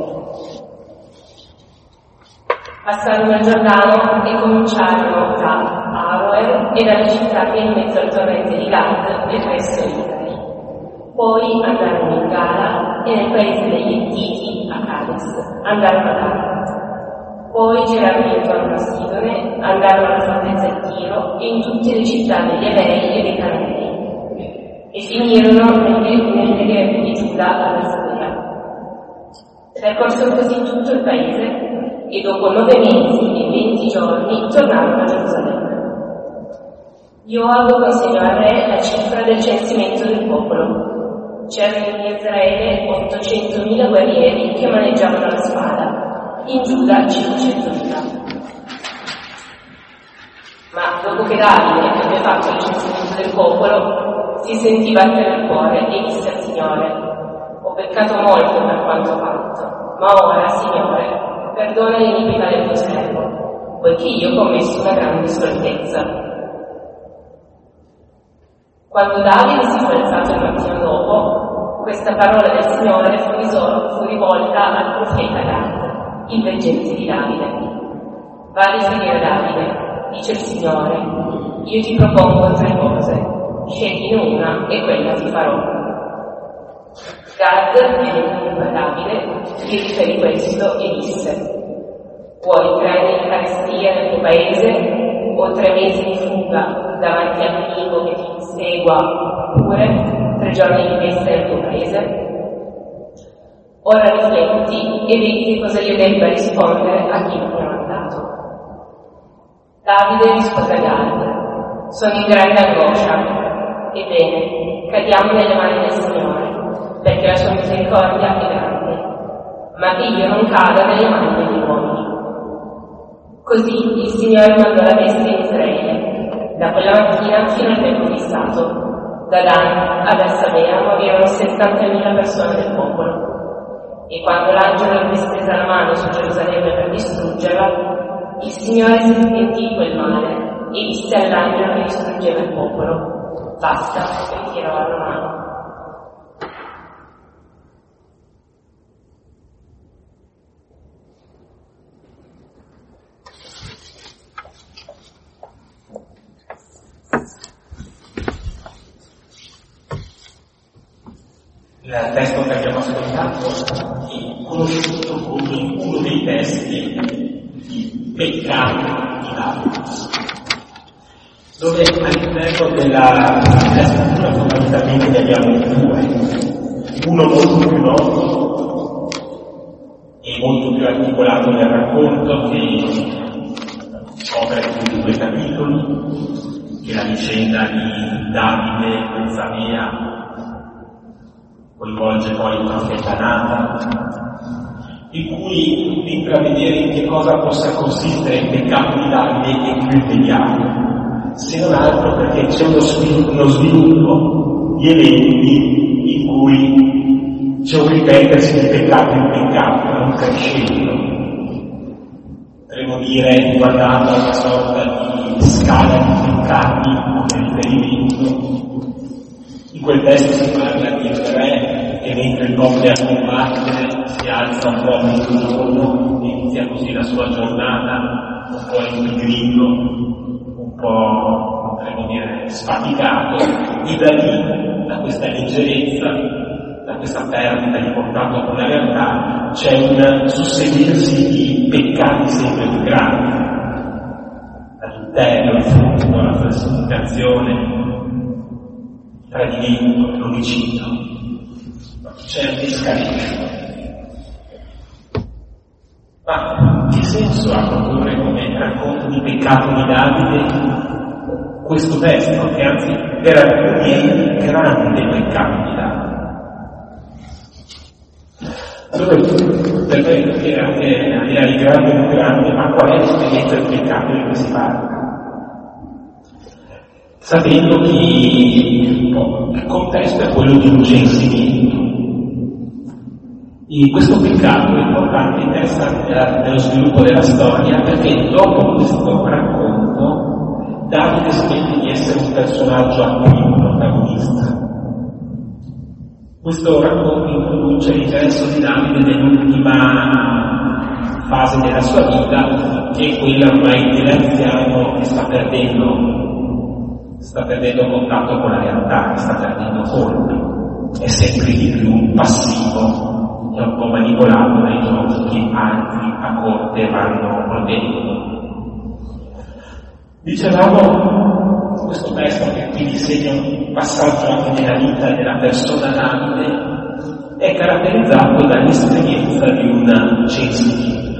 Passarono il Giordano e cominciarono da Aroer e dalle città che in mezzo al torrente di Gad e presso Itali. Poi andarono in Gala e nel paese degli Ettiti a Cades, andarono ad Arad. Poi girarono intorno a Sidone, andarono alla fortezza di Tiro e in tutte le città degli Evei e dei Cananei, e finirono nelle guerre di Giuda a Bersabea. Percorsero così tutto il paese e dopo nove mesi e venti giorni tornarono a Gerusalemme. Joab consegnò al re la cifra del censimento del popolo. C'erano in Israele ottocentomila guerrieri che maneggiavano la spada, in Giuda cinquecentomila. Ma dopo che Davide aveva fatto il censimento del popolo, si sentì battere il cuore e disse al Signore: ho peccato molto per quanto ho fatto, ma ora, Signore, perdona l'iniquità del tuo servo, poiché io ho commesso una grande stoltezza. Quando Davide si fu alzato il mattino dopo, questa parola del Signore fu, risol- fu rivolta al profeta Gad, il veggente di Davide. Va a riferire Davide, dice il Signore: io ti propongo tre cose, scegliene una e quella ti farò. Gad venne a Davide, gli riferì questo e disse: vuoi tre anni di carestia nel tuo paese o tre mesi di fuga davanti al nemico che ti insegua, oppure tre giorni di festa nel tuo paese? Ora rifletti e vedi che cosa io debba rispondere a chi mi ha mandato. Davide rispose a Gad: sono in grande angoscia. Ebbene, cadiamo nelle mani del Signore, perché la sua misericordia è grande, ma che io non cada nelle mani degli uomini. Così il Signore mandò la bestia in Israele, da quella mattina fino al tempo fissato. Da Dan a Bersabea morirono settantamila persone del popolo. E quando l'angelo ebbe stesa la mano su Gerusalemme per distruggerla, il Signore si sentì di quel male e disse all'angelo che distruggeva il popolo: basta, e tirò la mano.
Il testo che abbiamo ascoltato è conosciuto come uno dei testi di peccato di Davide, dove all'interno della, della scrittura fondamentalmente ne abbiamo due, uno molto più noto e molto più articolato nel racconto, che copre più di due capitoli, che è la vicenda di Davide e Bersabea, coinvolge poi il profeta Nathan, in cui intravedere in che cosa possa consistere il peccato di Davide è più immediato, se non altro perché c'è uno sviluppo, uno sviluppo di eventi in cui c'è un ripetersi di peccato in peccato, un crescendo. Potremmo dire, guardando a una sorta di scala di peccati come riferimento. In quel testo si parla di un re che mentre il popolo è a combattere si alza un po' ogni giorno, inizia così la sua giornata un po' impigrillo, un po', potremmo dire, sfaticato, e da lì, da questa leggerezza, da questa perdita di contatto con la realtà, c'è un susseguirsi di peccati sempre più grandi, l'adulterio, il furto, la falsificazione, tradimento, l'omicidio, certi scarichi. Ma che senso ha produrre come racconto di peccato di Davide questo testo, che anzi per alcuni è il grande peccato di Davide? Allora, per me capire anche al di là di grande o più grande, ma qual è l'esperienza del peccato di cui si parla? Sapendo che il contesto è quello di un censimento. E questo peccato è importante e interessante nello sviluppo della storia, perché dopo questo racconto Davide smette di essere un personaggio attivo, protagonista. Questo racconto introduce l'ingresso di Davide nell'ultima fase della sua vita, che è quella ormai dell'anziano che sta perdendo sta perdendo contatto con la realtà, che sta perdendo colpi, è sempre di più passivo, è un po' manipolato dai giochi che altri a corte vanno protegendo. Dicevamo, questo testo che quindi segna un passaggio anche nella vita della persona Davide è caratterizzato dall'esperienza di un censimento.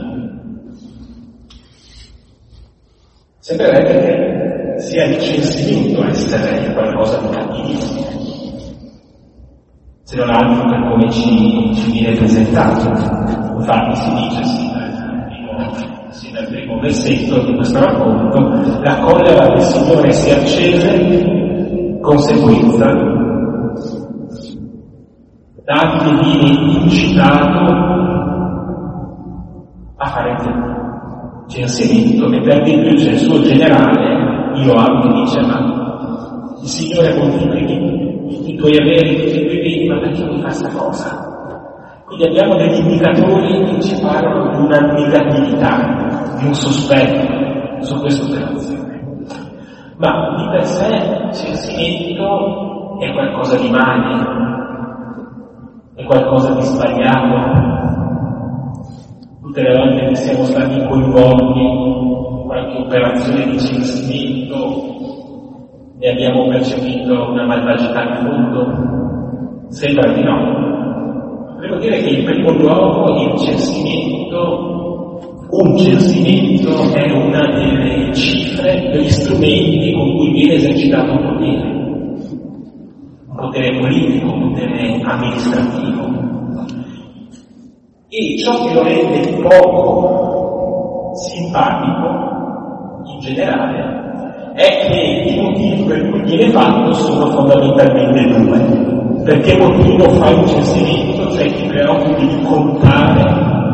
Sembrerebbe che sia il censimento a essere qualcosa di cattivissimo, se non altro per come ci, ci viene presentato. Infatti si dice, sì, dal primo, sì, dal primo versetto di questo racconto, la collera del Signore si accese, conseguenza, Davide viene incitato a fare il censimento, e per dirlo c'è il suo generale Joab che dice: ma il Signore moltiplichi i tuoi averi, tutti i tuoi beni, ma perché mi fa questa cosa? Quindi abbiamo degli indicatori che ci parlano di una negatività, di un sospetto su questa operazione. Ma di per sé il censimento è qualcosa di male, è qualcosa di sbagliato. Tutte le volte che siamo stati coinvolti in qualche operazione di censimento e abbiamo percepito una malvagità in fondo? Sembra di no. Devo dire che in primo luogo il censimento, un censimento è una delle cifre, degli strumenti con cui viene esercitato un potere, un potere politico, un potere amministrativo. E ciò che lo rende poco simpatico, in generale, è che i motivi per cui viene fatto sono fondamentalmente due. Per che motivo fai un censimento? Cioè ti preoccupi di contare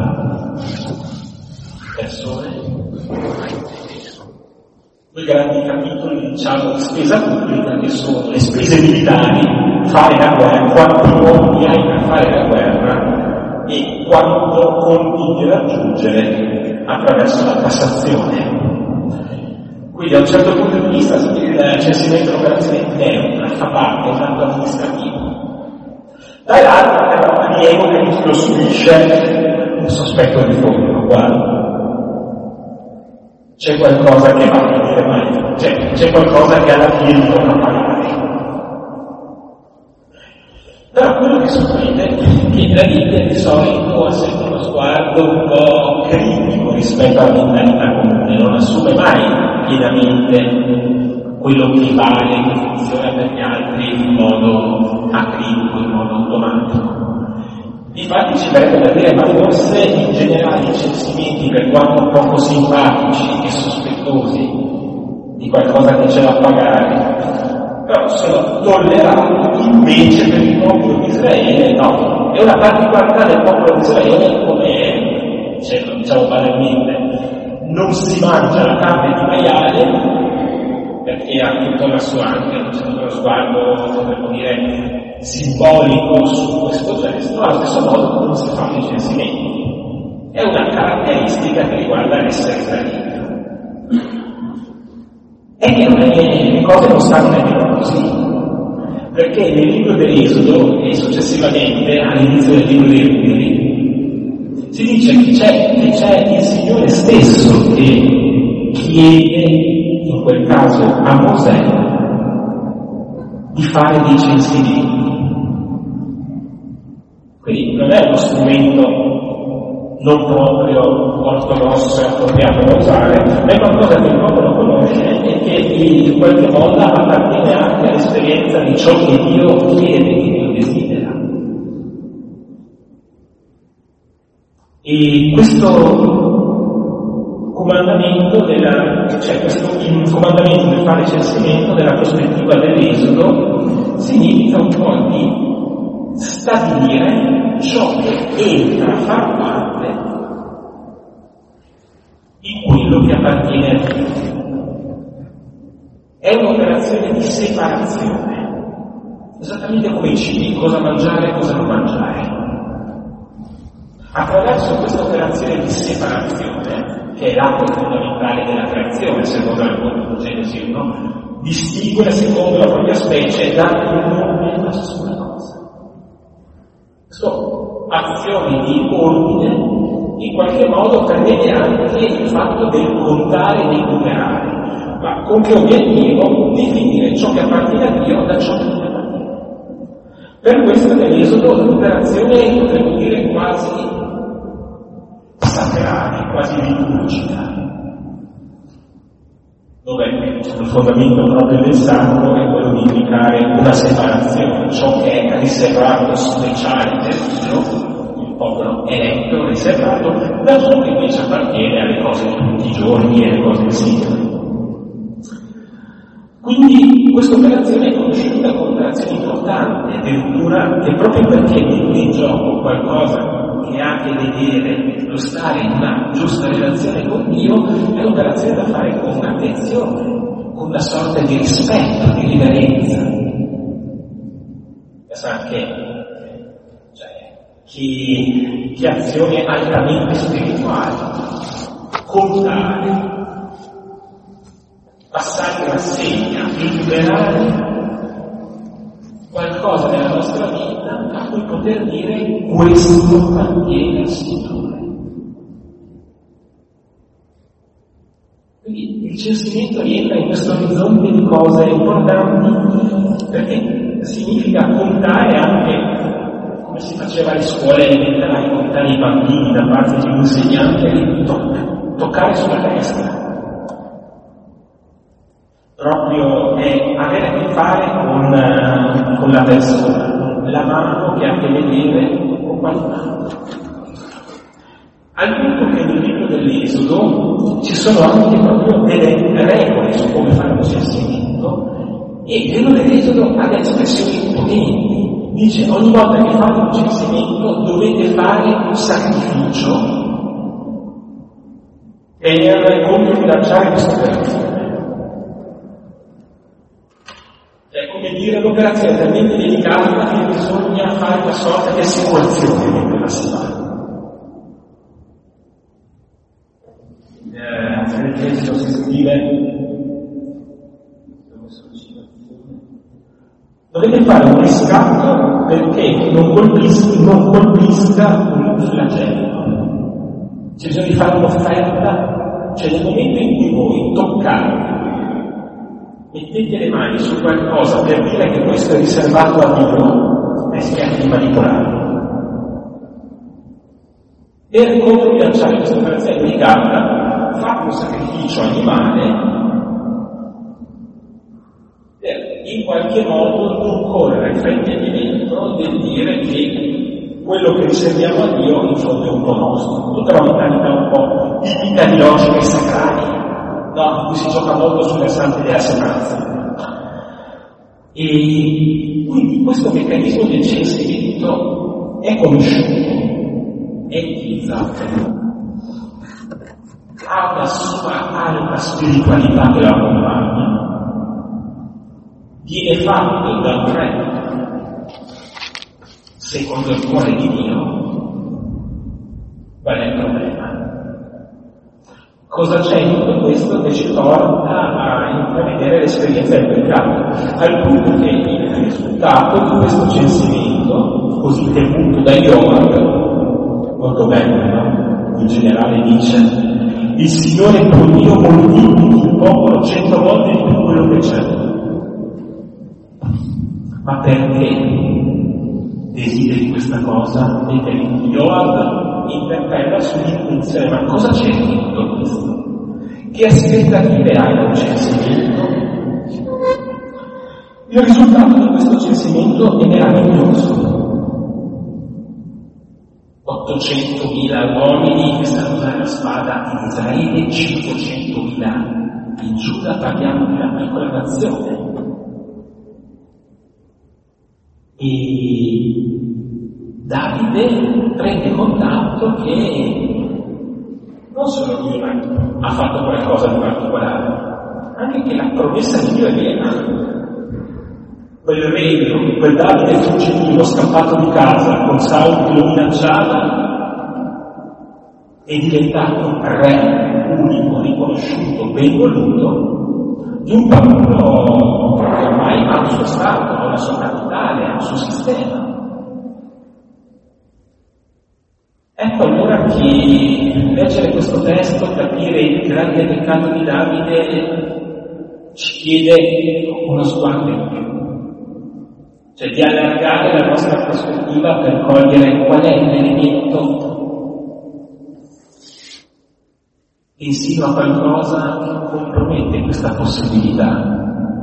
persone? Due grandi capitoli, diciamo, di spesa pubblica, che sono le spese militari, fare la guerra, quanti uomini hai per fare la guerra, e quanto conti di raggiungere attraverso la tassazione. Quindi da un certo punto di vista il censimento è un'operazione neutra, fa parte, è un atto amministrativo. Dall'altro però rilevo che lo subisce un sospetto di fondo. Guarda, c'è qualcosa che va a finire male, c'è, c'è qualcosa che alla fine non va a pagare. Però quello che sorprende è che la Bibbia di solito ha sempre uno sguardo un po' critico rispetto alla mentalità comune, non assume mai pienamente quello che vale, che funziona per gli altri in modo acritico, in modo automatico. Infatti ci verrebbe da dire, ma forse in generale i censimenti, per quanto poco simpatici e sospettosi di qualcosa che c'è da pagare, però sono tollerati, invece per il popolo di Israele no. È una particolarità del popolo di Israele, come diciamo, diciamo banalmente, non si mangia la carne di maiale perché ha tutto la sua, anche c'è tutto lo sguardo, potremmo dire, simbolico su questo gesto, allo stesso modo non si fanno i censimenti. È una caratteristica che riguarda l'essere israelita. E che non è, le cose non stanno nemmeno così, perché nel libro dell'Esodo e successivamente all'inizio del libro dei Numeri si dice che c'è, che c'è il Signore stesso che chiede, in quel caso a Mosè, di fare dei censimenti. Quindi non è uno strumento non proprio ortodosso e appropriato da usare, è qualcosa che il popolo conosce e che in qualche modo appartiene anche all'esperienza di ciò che Dio chiede, che Dio desidera. E questo comandamento, della, cioè questo comandamento di fare censimento nella prospettiva dell'Esodo significa un po' di stabilire ciò che entra a far parte di quello che appartiene a Dio. È un'operazione di separazione, esattamente come i cibi, cosa mangiare e cosa non mangiare. Attraverso questa operazione di separazione, che è l'atto fondamentale della creazione, secondo il mondo di Genesi uno, distinguere secondo la propria specie e dare un nome a ciascuna cosa. Questa azione di ordine in qualche modo prevede anche il fatto del contare e di numerare, ma con che obiettivo? Definire ciò che appartiene a Dio da ciò che non appartiene. Per questo nell'Esodo l'operazione potremmo dire quasi sacrale, quasi liturgica, dove il fondamento proprio del sacro è quello di indicare una separazione, ciò che è riservato speciale per Dio, il popolo eletto, riservato, da ciò che invece appartiene alle cose di tutti i giorni e alle cose singole. Quindi questa operazione è conosciuta come un'operazione importante, addirittura che proprio perché mette in gioco qualcosa che ha a che vedere lo stare in una giusta relazione con Dio, è un'operazione da fare con attenzione, con una sorta di rispetto, di riverenza. Penso anche cioè, chi, chi azione altamente spirituale, contare, passare in rassegna, liberare qualcosa nella nostra vita a cui poter dire questo appartiene al Signore. Quindi il censimento rientra in questo orizzonte di cose importanti perché significa contare anche, come si faceva alle scuole elementari, contare i bambini da parte di un insegnante, toc- toccare sulla testa. Proprio è avere a che fare con, con la persona, la mano che ha a che vedere con qualcuno. Al punto che nel libro dell'Esodo ci sono anche proprio delle regole su come fare un censimento e il libro dell'Esodo ha delle espressioni potenti. Dice ogni volta che fate un censimento dovete fare un sacrificio per controbilanciare questa operazione. È come dire l'operazione è talmente delicata che bisogna fare una sorta di assicurazione mentre la si fa. Eh, nel testo si scrive dovete fare un riscatto perché non colpisca, non colpisca un flagello. C'è bisogno di fare un'offerta, cioè nel momento in cui voi toccate, mettete le mani su qualcosa per dire che questo è riservato a Dio, rischiate di manipolare. Per controbilanciare questa operazione delicata, fate un sacrificio animale per in qualche modo non correre il fraintendimento del dire che quello che riserviamo a Dio in fondo è un po' nostro. Tutta una mentalità un po' tipica di logiche sacrali, no, in cui si gioca molto sul versante della semanza. E quindi questo meccanismo del censimento è conosciuto, è utilizzato, ha una sua alta spiritualità che la accompagna, viene fatto da un re secondo il cuore di Dio. Qual è il problema? Cosa c'è in tutto questo che ci porta a intravedere l'esperienza del peccato? Al punto che il risultato di questo censimento, così temuto da Iov, molto bello, no? In generale dice: il Signore tuo Dio moltiplichi il popolo cento volte di più quello che c'è. Ma perché desideri questa cosa? E Yoav interpella sull'intuizione, ma cosa c'è in tutto questo? Che aspettative hai da un censimento? Il risultato di questo censimento è meraviglioso. ottocentomila uomini che stanno usando la spada in Israele, cinquecentomila in Giuda, parliamo di una piccola nazione. E Davide prende contatto che non solo lui ha fatto qualcosa di particolare, anche che la promessa di Dio è vera. Quel regno, quel Davide fuggitivo scappato di casa con Saul che lo minacciava, è diventato re unico, riconosciuto, ben voluto di un popolo che ormai ha un suo stato, ha una sua capitale, ha un suo sistema. Ecco allora che leggere questo testo, capire il grande peccato di Davide, ci chiede uno sguardo in più. Cioè di allargare la nostra prospettiva per cogliere qual è l'elemento che insinua qualcosa che compromette questa possibilità.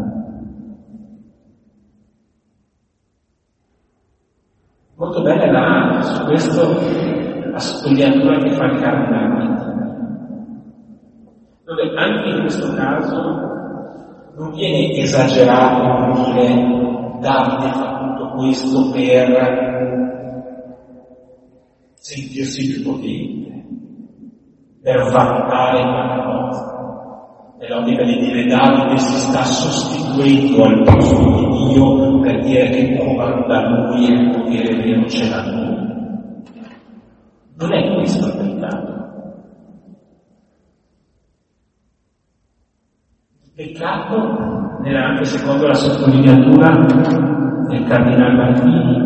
Molto bella la, su questo la sottolineatura che fa il cardinale Martini, dove anche in questo caso non viene esagerato dire Davide fa tutto questo per sentirsi più potente, per vantare qualcosa. È logica di dire Davide si sta sostituendo al posto di Dio per dire che comanda lui e il potere vero ce l'ha lui. Non è questo il peccato. Il peccato era anche secondo la sottolineatura del cardinale Martini.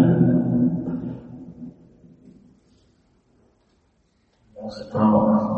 Vediamo se trovo.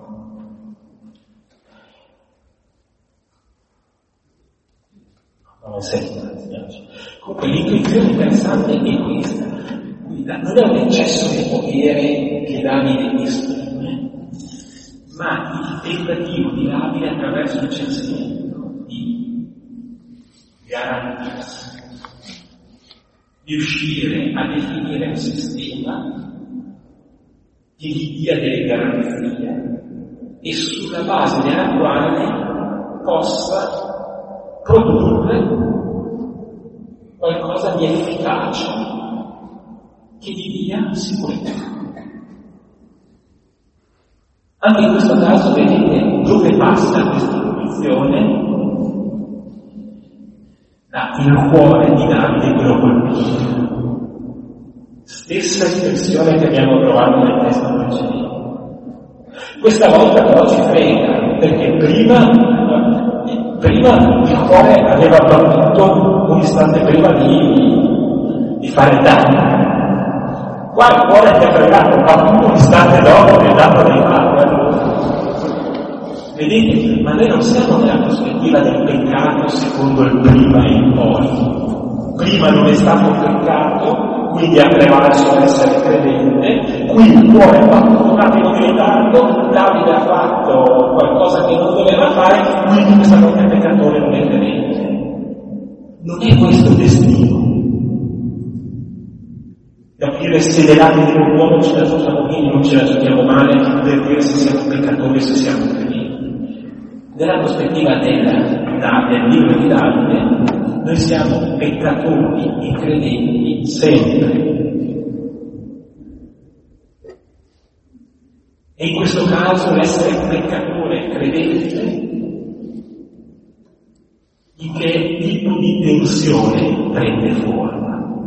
Non sento, mi spiace. Comunque l'intuizione interessante è questa. Non è un eccesso di potere che Davide esprime, ma il tentativo di Davide attraverso il censimento di garantirsi, di riuscire a definire un sistema che gli dia delle garanzie e sulla base della quale possa produrre qualcosa di efficace che gli dia sicurezza. Anche in questo caso vedete dove passa questa intuizione, il cuore di Davide che lo colpisce. Stessa espressione che abbiamo trovato nel testo precedente. Questa volta però ci frega, perché prima, prima il cuore aveva battuto un istante prima di, di fare danno. Qua il cuore ti ha fregato, battuto un istante dopo che è dato dei fare. Vedete, ma noi non siamo nella prospettiva del peccato secondo il prima e il poi. Prima non è stato peccato, quindi ha prevalso l'essere credente, qui il cuore è battuto un attimo di ritardo, Davide ha fatto qualcosa che non doveva fare, quindi questa volta è peccatore, non è credente. Non è questo il destino. Capire se le lapidi di un uomo ce la giochiamo bene, non ce la giochiamo male, per dire se siamo peccatori o se siamo credenti. Nella prospettiva del, del libro di Davide, noi siamo peccatori e credenti sempre. E in questo caso l'essere peccatore e credente, in che tipo di tensione prende forma?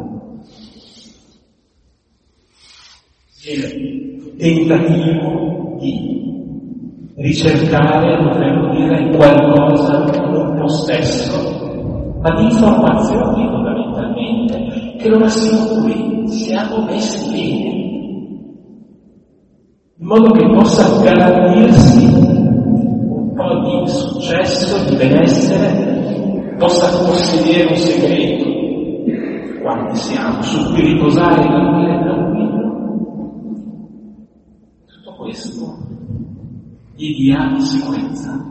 Il tentativo di ricercare, potremmo dire, qualcosa, un possesso, ma di informazioni fondamentalmente, che lo rassicuri, siamo messi bene, in modo che possa garantirsi un po' di successo, di benessere, possa possedere un segreto, su cui riposare e dormire tranquillo. Tutto questo gli dia sicurezza.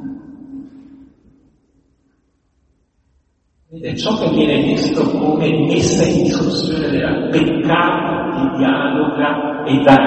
Ed è ciò che viene visto come messa in discussione del peccato che dialoga e dà